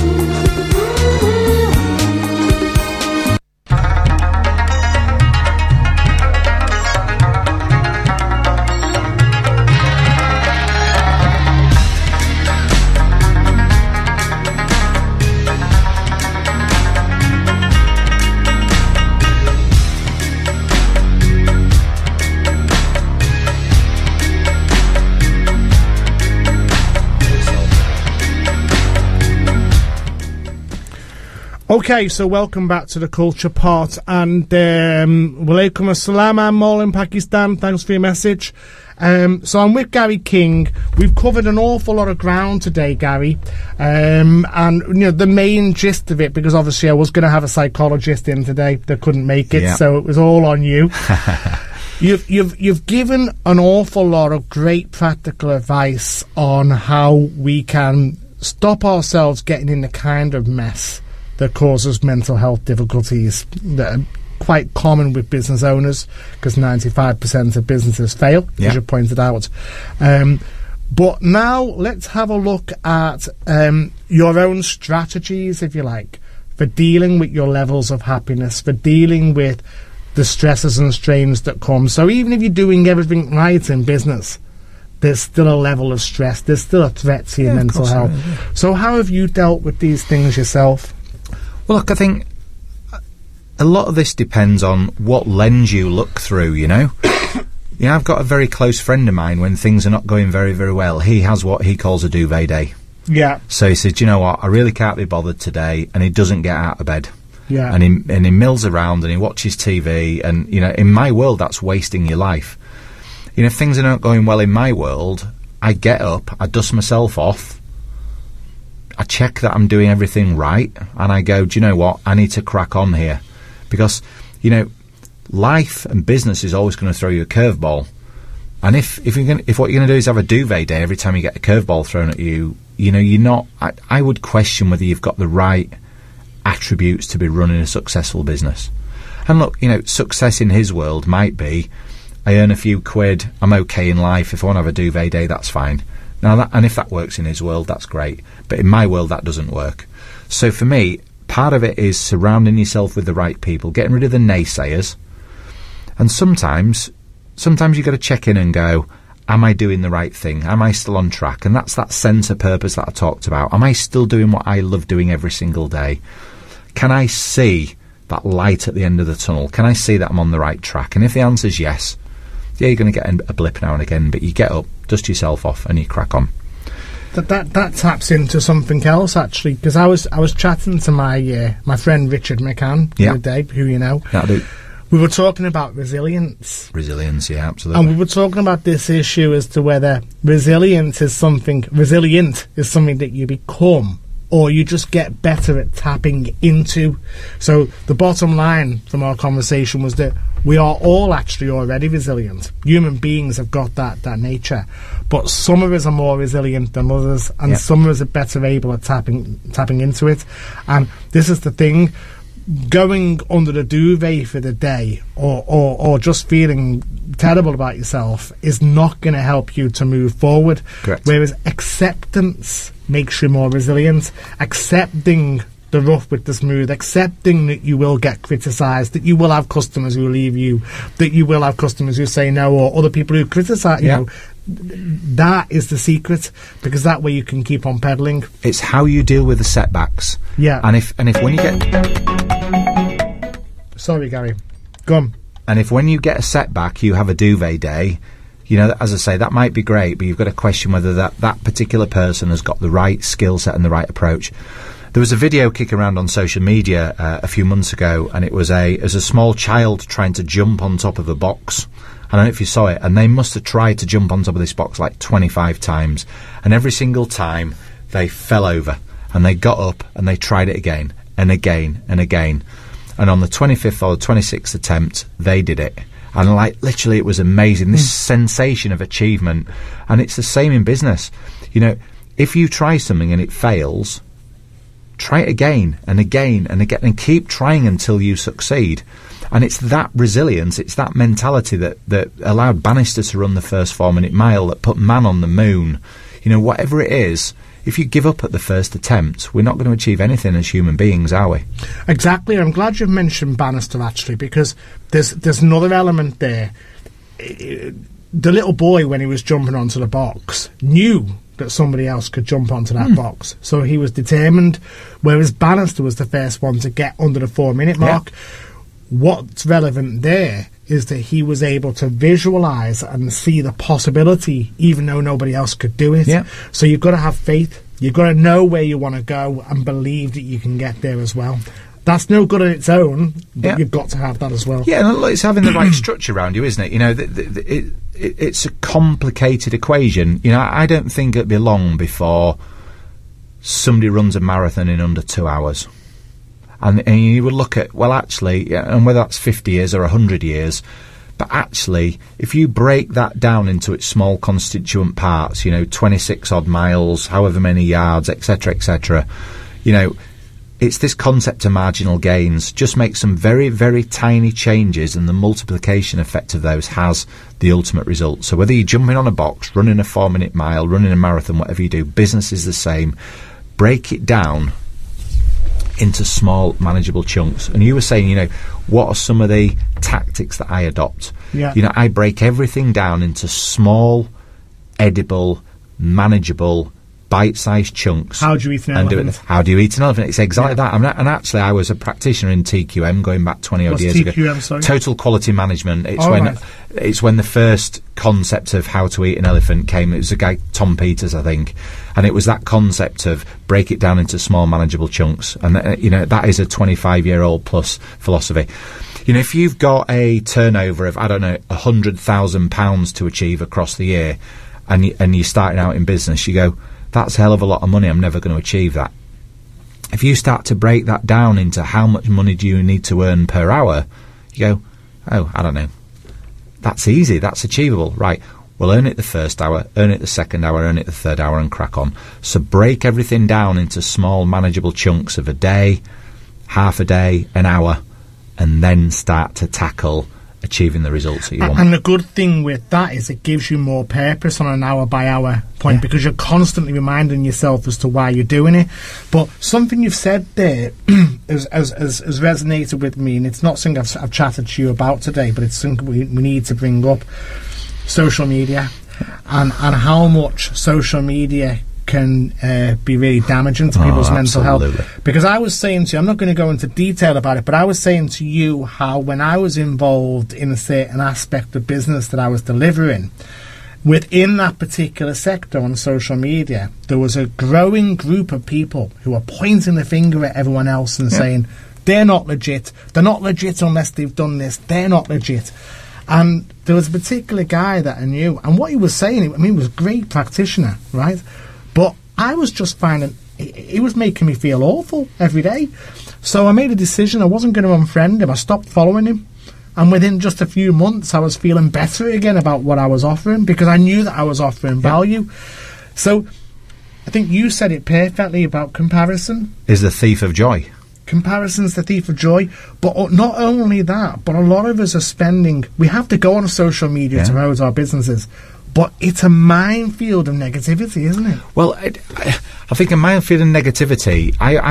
Okay, so welcome back to the Culture Pot, and walaikum assalam, I'm all in Pakistan, thanks for your message. So I'm with Gary King. We've covered an awful lot of ground today, Gary, and the main gist of it, because obviously I was going to have a psychologist in today that couldn't make it, so it was all on you. You've given an awful lot of great practical advice on how we can stop ourselves getting in the kind of mess that causes mental health difficulties that are quite common with business owners, because 95% of businesses fail, as you pointed out. But now let's have a look at your own strategies, if you like, for dealing with your levels of happiness, for dealing with the stresses and strains that come. So even if you're doing everything right in business, there's still a level of stress, there's still a threat to your mental health. So how have you dealt with these things yourself? Well, look, I think a lot of this depends on what lens you look through, I've got a very close friend of mine. When things are not going very, very well, he has what he calls a duvet day. Yeah. So he says, you know what, I really can't be bothered today, and he doesn't get out of bed. Yeah. And he mills around and he watches TV, and, in my world, that's wasting your life. If things are not going well in my world, I get up, I dust myself off, I check that I'm doing everything right, and I go, do you know what, I need to crack on here. Because, life and business is always going to throw you a curveball. And if what you're going to do is have a duvet day every time you get a curveball thrown at you, you're not... I would question whether you've got the right attributes to be running a successful business. And look, success in his world might be, I earn a few quid, I'm okay in life, if I want to have a duvet day, that's fine. Now, and if that works in his world, that's great. But in my world, that doesn't work. So for me, part of it is surrounding yourself with the right people, getting rid of the naysayers. And sometimes you've got to check in and go, am I doing the right thing? Am I still on track? And that's that sense of purpose that I talked about. Am I still doing what I love doing every single day? Can I see that light at the end of the tunnel? Can I see that I'm on the right track? And if the answer is yes, you're going to get a blip now and again, but you get up, dust yourself off, and you crack on. That taps into something else, actually, because I was chatting to my friend Richard McCann the other day, who you know. That'll do. We were talking about resilience. Resilience, yeah, absolutely. And we were talking about this issue as to whether resilient is something that you become, or you just get better at tapping into. So the bottom line from our conversation was that we are all actually already resilient. Human beings have got that nature. But some of us are more resilient than others, and some of us are better able at tapping into it. And this is the thing. Going under the duvet for the day or just feeling terrible about yourself is not going to help you to move forward. Correct. Whereas acceptance makes you more resilient. Accepting the rough with the smooth, accepting that you will get criticised, that you will have customers who leave you, that you will have customers who say no, or other people who criticise, you know, that is the secret, because that way you can keep on pedaling. It's how you deal with the setbacks. Yeah. And if when you get... Sorry, Gary. Go on. And if when you get a setback, you have a duvet day, as I say, that might be great, but you've got to question whether that particular person has got the right skill set and the right approach. There was a video kicking around on social media a few months ago, and it was a small child trying to jump on top of a box. I don't know if you saw it, and they must have tried to jump on top of this box like 25 times, and every single time they fell over, and they got up and they tried it again and again and again, and on the 25th or the 26th attempt they did it, and like literally it was amazing, this sensation of achievement. And it's the same in business. if you try something and it fails, try it again and again and again, and keep trying until you succeed. And it's that resilience, it's that mentality that allowed Bannister to run the first 4-minute mile, that put man on the moon. You know, whatever it is, if you give up at the first attempt, we're not going to achieve anything as human beings, are we? Exactly. I'm glad you've mentioned Bannister, actually, because there's another element there. The little boy, when he was jumping onto the box, knew that somebody else could jump onto that box. So he was determined, whereas Bannister was the first one to get under the 4-minute mark. Yeah. What's relevant there is that he was able to visualise and see the possibility, even though nobody else could do it. Yeah. So you've got to have faith. You've got to know where you want to go and believe that you can get there as well. That's no good on its own, but you've got to have that as well. Yeah, and it's having the right structure around you, isn't it? You know, it's a complicated equation. You know, I don't think it'd be long before somebody runs a marathon in under 2 hours. And you would look at, well, actually, and whether that's 50 years or 100 years, but actually, if you break that down into its small constituent parts, you know, 26 odd miles, however many yards, etc., you know, it's this concept of marginal gains. Just make some very, very tiny changes, and the multiplication effect of those has the ultimate result. So whether you're jumping on a box, running a 4-minute mile, running a marathon, whatever you do, business is the same. Break it down into small, manageable chunks. And you were saying, you know, what are some of the tactics that I adopt? Yeah. You know, I break everything down into small, edible, manageable, bite-sized chunks. How do you eat an elephant? How do you eat an elephant? It's exactly that. And actually, I was a practitioner in TQM going back 20-odd years ago. Sorry? Total Quality Management. It's when the first concept of how to eat an elephant came. It was a guy, Tom Peters, I think. And it was that concept of break it down into small, manageable chunks. And, you know, that is a 25-year-old plus philosophy. You know, if you've got a turnover of, I don't know, £100,000 to achieve across the year, and you're starting out in business, you go, that's a hell of a lot of money, I'm never going to achieve that. If you start to break that down into how much money do you need to earn per hour, you go, oh, I don't know. That's easy, that's achievable. Right, we'll earn it the first hour, earn it the second hour, earn it the third hour, and crack on. So break everything down into small, manageable chunks of a day, half a day, an hour, and then start to tackle achieving the results that you want. And the good thing with that is it gives you more purpose on an hour-by-hour point, because you're constantly reminding yourself as to why you're doing it. But something you've said there has resonated with me, and it's not something I've chatted to you about today, but it's something we need to bring up. Social media, and how much social media can be really damaging to people's mental health. Because I was saying to you, I'm not going to go into detail about it, but I was saying to you how when I was involved in a certain aspect of business that I was delivering, within that particular sector on social media, there was a growing group of people who were pointing the finger at everyone else and saying, they're not legit unless they've done this, they're not legit. And there was a particular guy that I knew, and what he was saying, I mean, he was a great practitioner, right? But I was just finding he was making me feel awful every day. So I made a decision. I wasn't going to unfriend him. I stopped following him. And within just a few months, I was feeling better again about what I was offering, because I knew that I was offering value. So I think you said it perfectly about comparison. Is the thief of joy. Comparison's the thief of joy. But not only that, but a lot of us are spending... We have to go on social media to promote our businesses. But it's a minefield of negativity, isn't it? Well, I think a minefield of negativity, I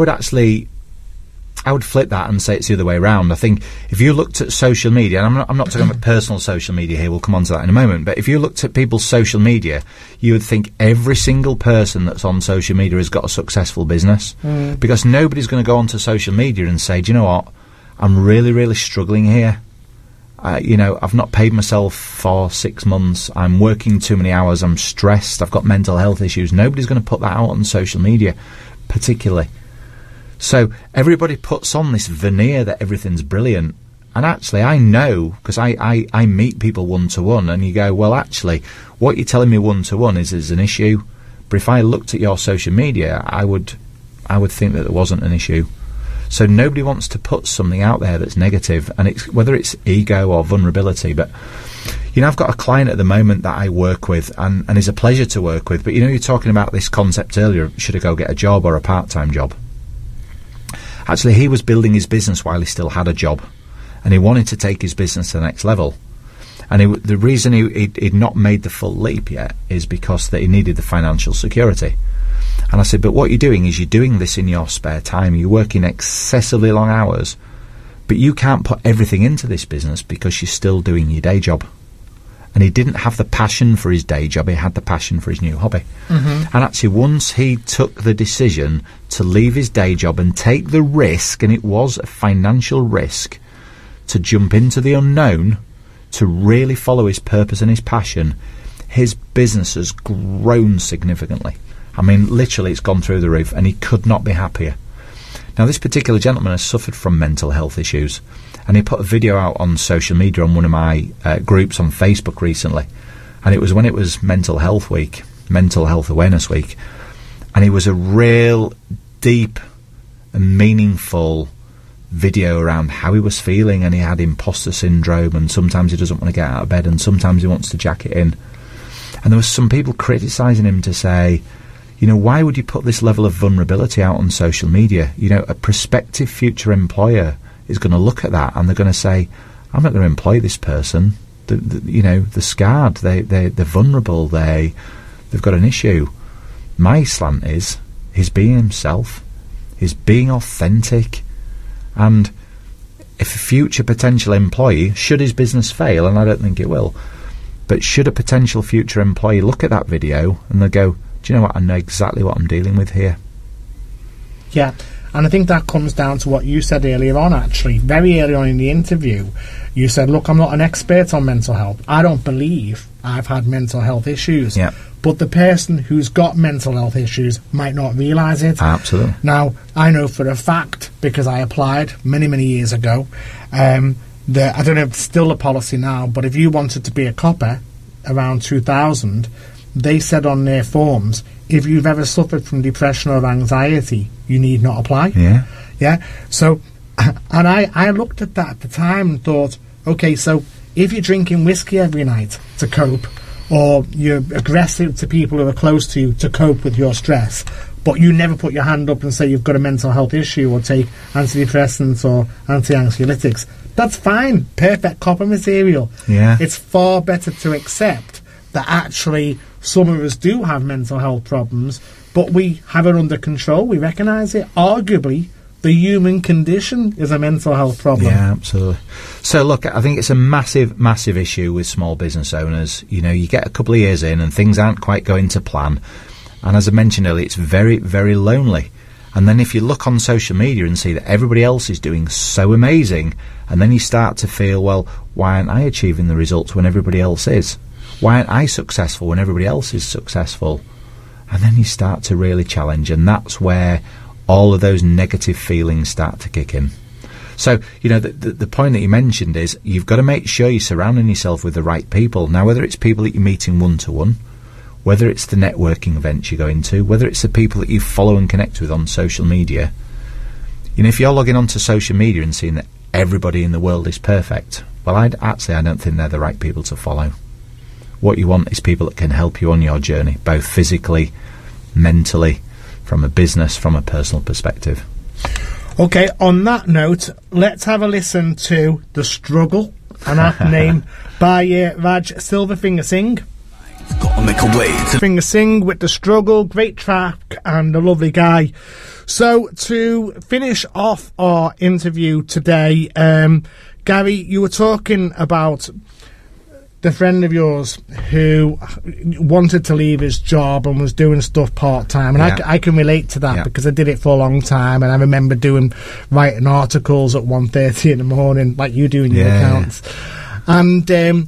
would flip that and say it's the other way around. I think if you looked at social media, and I'm not talking about personal social media here, we'll come on to that in a moment, but if you looked at people's social media, you would think every single person that's on social media has got a successful business. Because nobody's going to go onto social media and say, do you know what, I'm really, really struggling here. You know, I've not paid myself for 6 months, I'm working too many hours, I'm stressed, I've got mental health issues. Nobody's going to put that out on social media, particularly. So everybody puts on this veneer that everything's brilliant. And actually, I know, because I meet people one-to-one, and you go, well, actually, what you're telling me one-to-one is an issue. But if I looked at your social media, I would think that there wasn't an issue. So nobody wants to put something out there that's negative, and it's whether it's ego or vulnerability. But You know, I've got a client at the moment that I work with, and is a pleasure to work with. But you know, you're talking about this concept earlier: should I go get a job or a part-time job? Actually, he was building his business while he still had a job, and he wanted to take his business to the next level. And the reason he'd not made the full leap yet is because that he needed the financial security. And I said, but what you're doing is you're doing this in your spare time. You're working excessively long hours, but you can't put everything into this business because you're still doing your day job. And he didn't have the passion for his day job. He had the passion for his new hobby. And actually, once he took the decision to leave his day job and take the risk, and it was a financial risk, to jump into the unknown, to really follow his purpose and his passion, his business has grown significantly. I mean, literally, it's gone through the roof, and he could not be happier. Now, this particular gentleman has suffered from mental health issues, and he put a video out on social media on one of my groups on Facebook recently, and it was when it was Mental Health Week, Mental Health Awareness Week, and it was a real deep and meaningful video around how he was feeling, and he had imposter syndrome, and sometimes he doesn't want to get out of bed, and sometimes he wants to jack it in. And there was some people criticising him to say, you know, why would you put this level of vulnerability out on social media? You know, a prospective future employer is going to look at that and they're going to say, I'm not going to employ this person. You know, they're scarred, they're vulnerable, they've got an issue. My slant is, he's being himself, he's being authentic. And if a future potential employee, should his business fail, and I don't think it will, but should a potential future employee look at that video and they'll go, do you know what, I know exactly what I'm dealing with here. Yeah, and I think that comes down to what you said earlier on, actually. Very early on in the interview, you said, look, I'm not an expert on mental health. I don't believe I've had mental health issues. Yeah. But the person who's got mental health issues might not realise it. Absolutely. Now, I know for a fact, because I applied many, many years ago, I don't know if it's still a policy now, but if you wanted to be a copper around 2000, they said on their forms, if you've ever suffered from depression or anxiety, you need not apply. Yeah. Yeah. So, and I looked at that at the time and thought, okay, so if you're drinking whiskey every night to cope, or you're aggressive to people who are close to you to cope with your stress, but you never put your hand up and say you've got a mental health issue or take antidepressants or anti-anxiolytics, that's fine. Perfect copper material. Yeah. It's far better to accept that actually some of us do have mental health problems, but we have it under control. We recognise it. Arguably, the human condition is a mental health problem. Yeah, absolutely. So, look, I think it's a massive, massive issue with small business owners. You know, you get a couple of years in and things aren't quite going to plan. And as I mentioned earlier, it's very, very lonely. And then if you look on social media and see that everybody else is doing so amazing, and then you start to feel, well, why aren't I achieving the results when everybody else is? Why aren't I successful when everybody else is successful? And then you start to really challenge, and that's where all of those negative feelings start to kick in. So, you know, the point that you mentioned is you've got to make sure you're surrounding yourself with the right people. Now, whether it's people that you're meeting one-to-one, whether it's the networking events you're going to, whether it's the people that you follow and connect with on social media, you know, if you're logging onto social media and seeing that everybody in the world is perfect, well, I don't think they're the right people to follow. What you want is people that can help you on your journey, both physically, mentally, from a business, from a personal perspective. Okay, on that note, let's have a listen to The Struggle, an app name by Raj Silverfinger Singh. Gotta make a way to Finger Singh with The Struggle, great track and a lovely guy. So to finish off our interview today, Gary, you were talking about the friend of yours who wanted to leave his job and was doing stuff part-time. And Yeah. I can relate to that because I did it for a long time. And I remember writing articles at 1:30 in the morning, like you do in your accounts. And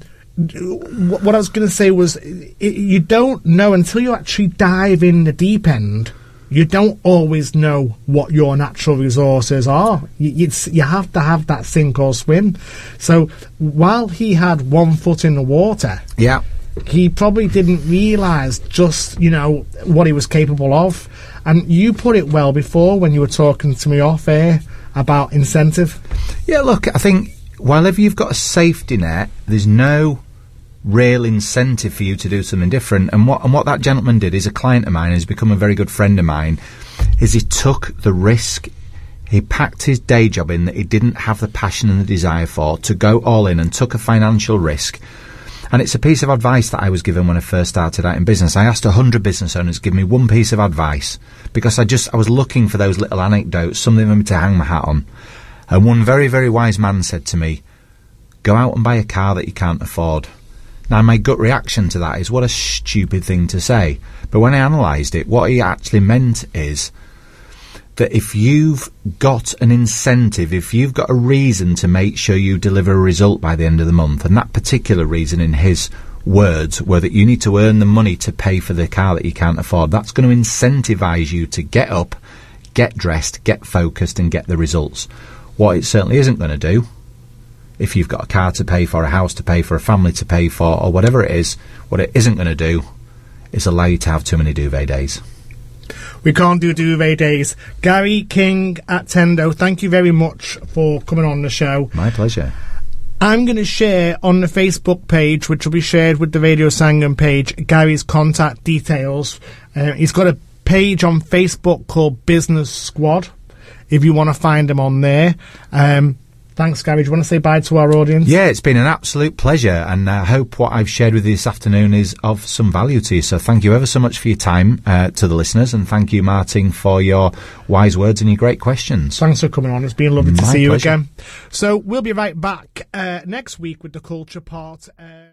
what I was going to say was, you don't know until you actually dive in the deep end. You don't always know what your natural resources are. You have to have that sink or swim. So while he had 1 foot in the water, he probably didn't realise just, you know, what he was capable of. And you put it well before when you were talking to me off air about incentive. Yeah, look, I think whenever you've got a safety net, there's no real incentive for you to do something different. And what that gentleman did, is a client of mine, has become a very good friend of mine, is he took the risk. He packed his day job in that he didn't have the passion and the desire for, to go all in, and took a financial risk. And it's a piece of advice that I was given when I first started out in business. I asked 100 business owners to give me one piece of advice, because I was looking for those little anecdotes, something for me to hang my hat on. And one very, very wise man said to me, go out and buy a car that you can't afford. Now, my gut reaction to that is, what a stupid thing to say. But when I analysed it, what he actually meant is that if you've got an incentive, if you've got a reason to make sure you deliver a result by the end of the month, and that particular reason in his words were that you need to earn the money to pay for the car that you can't afford, that's going to incentivise you to get up, get dressed, get focused and get the results. What it certainly isn't going to do, if you've got a car to pay for, a house to pay for, a family to pay for, or whatever it is, what it isn't going to do is allow you to have too many duvet days. We can't do duvet days. Gary King at Tendo, thank you very much for coming on the show. My pleasure. I'm going to share on the Facebook page, which will be shared with the Radio Sangam page, Gary's contact details. He's got a page on Facebook called Business Squad, if you want to find him on there. Thanks, Gary. Do you want to say bye to our audience? Yeah, it's been an absolute pleasure, and I hope what I've shared with you this afternoon is of some value to you. So thank you ever so much for your time to the listeners, and thank you, Martin, for your wise words and your great questions. Thanks for coming on. It's been lovely to see you pleasure. again. So we'll be right back next week with the Culture Part.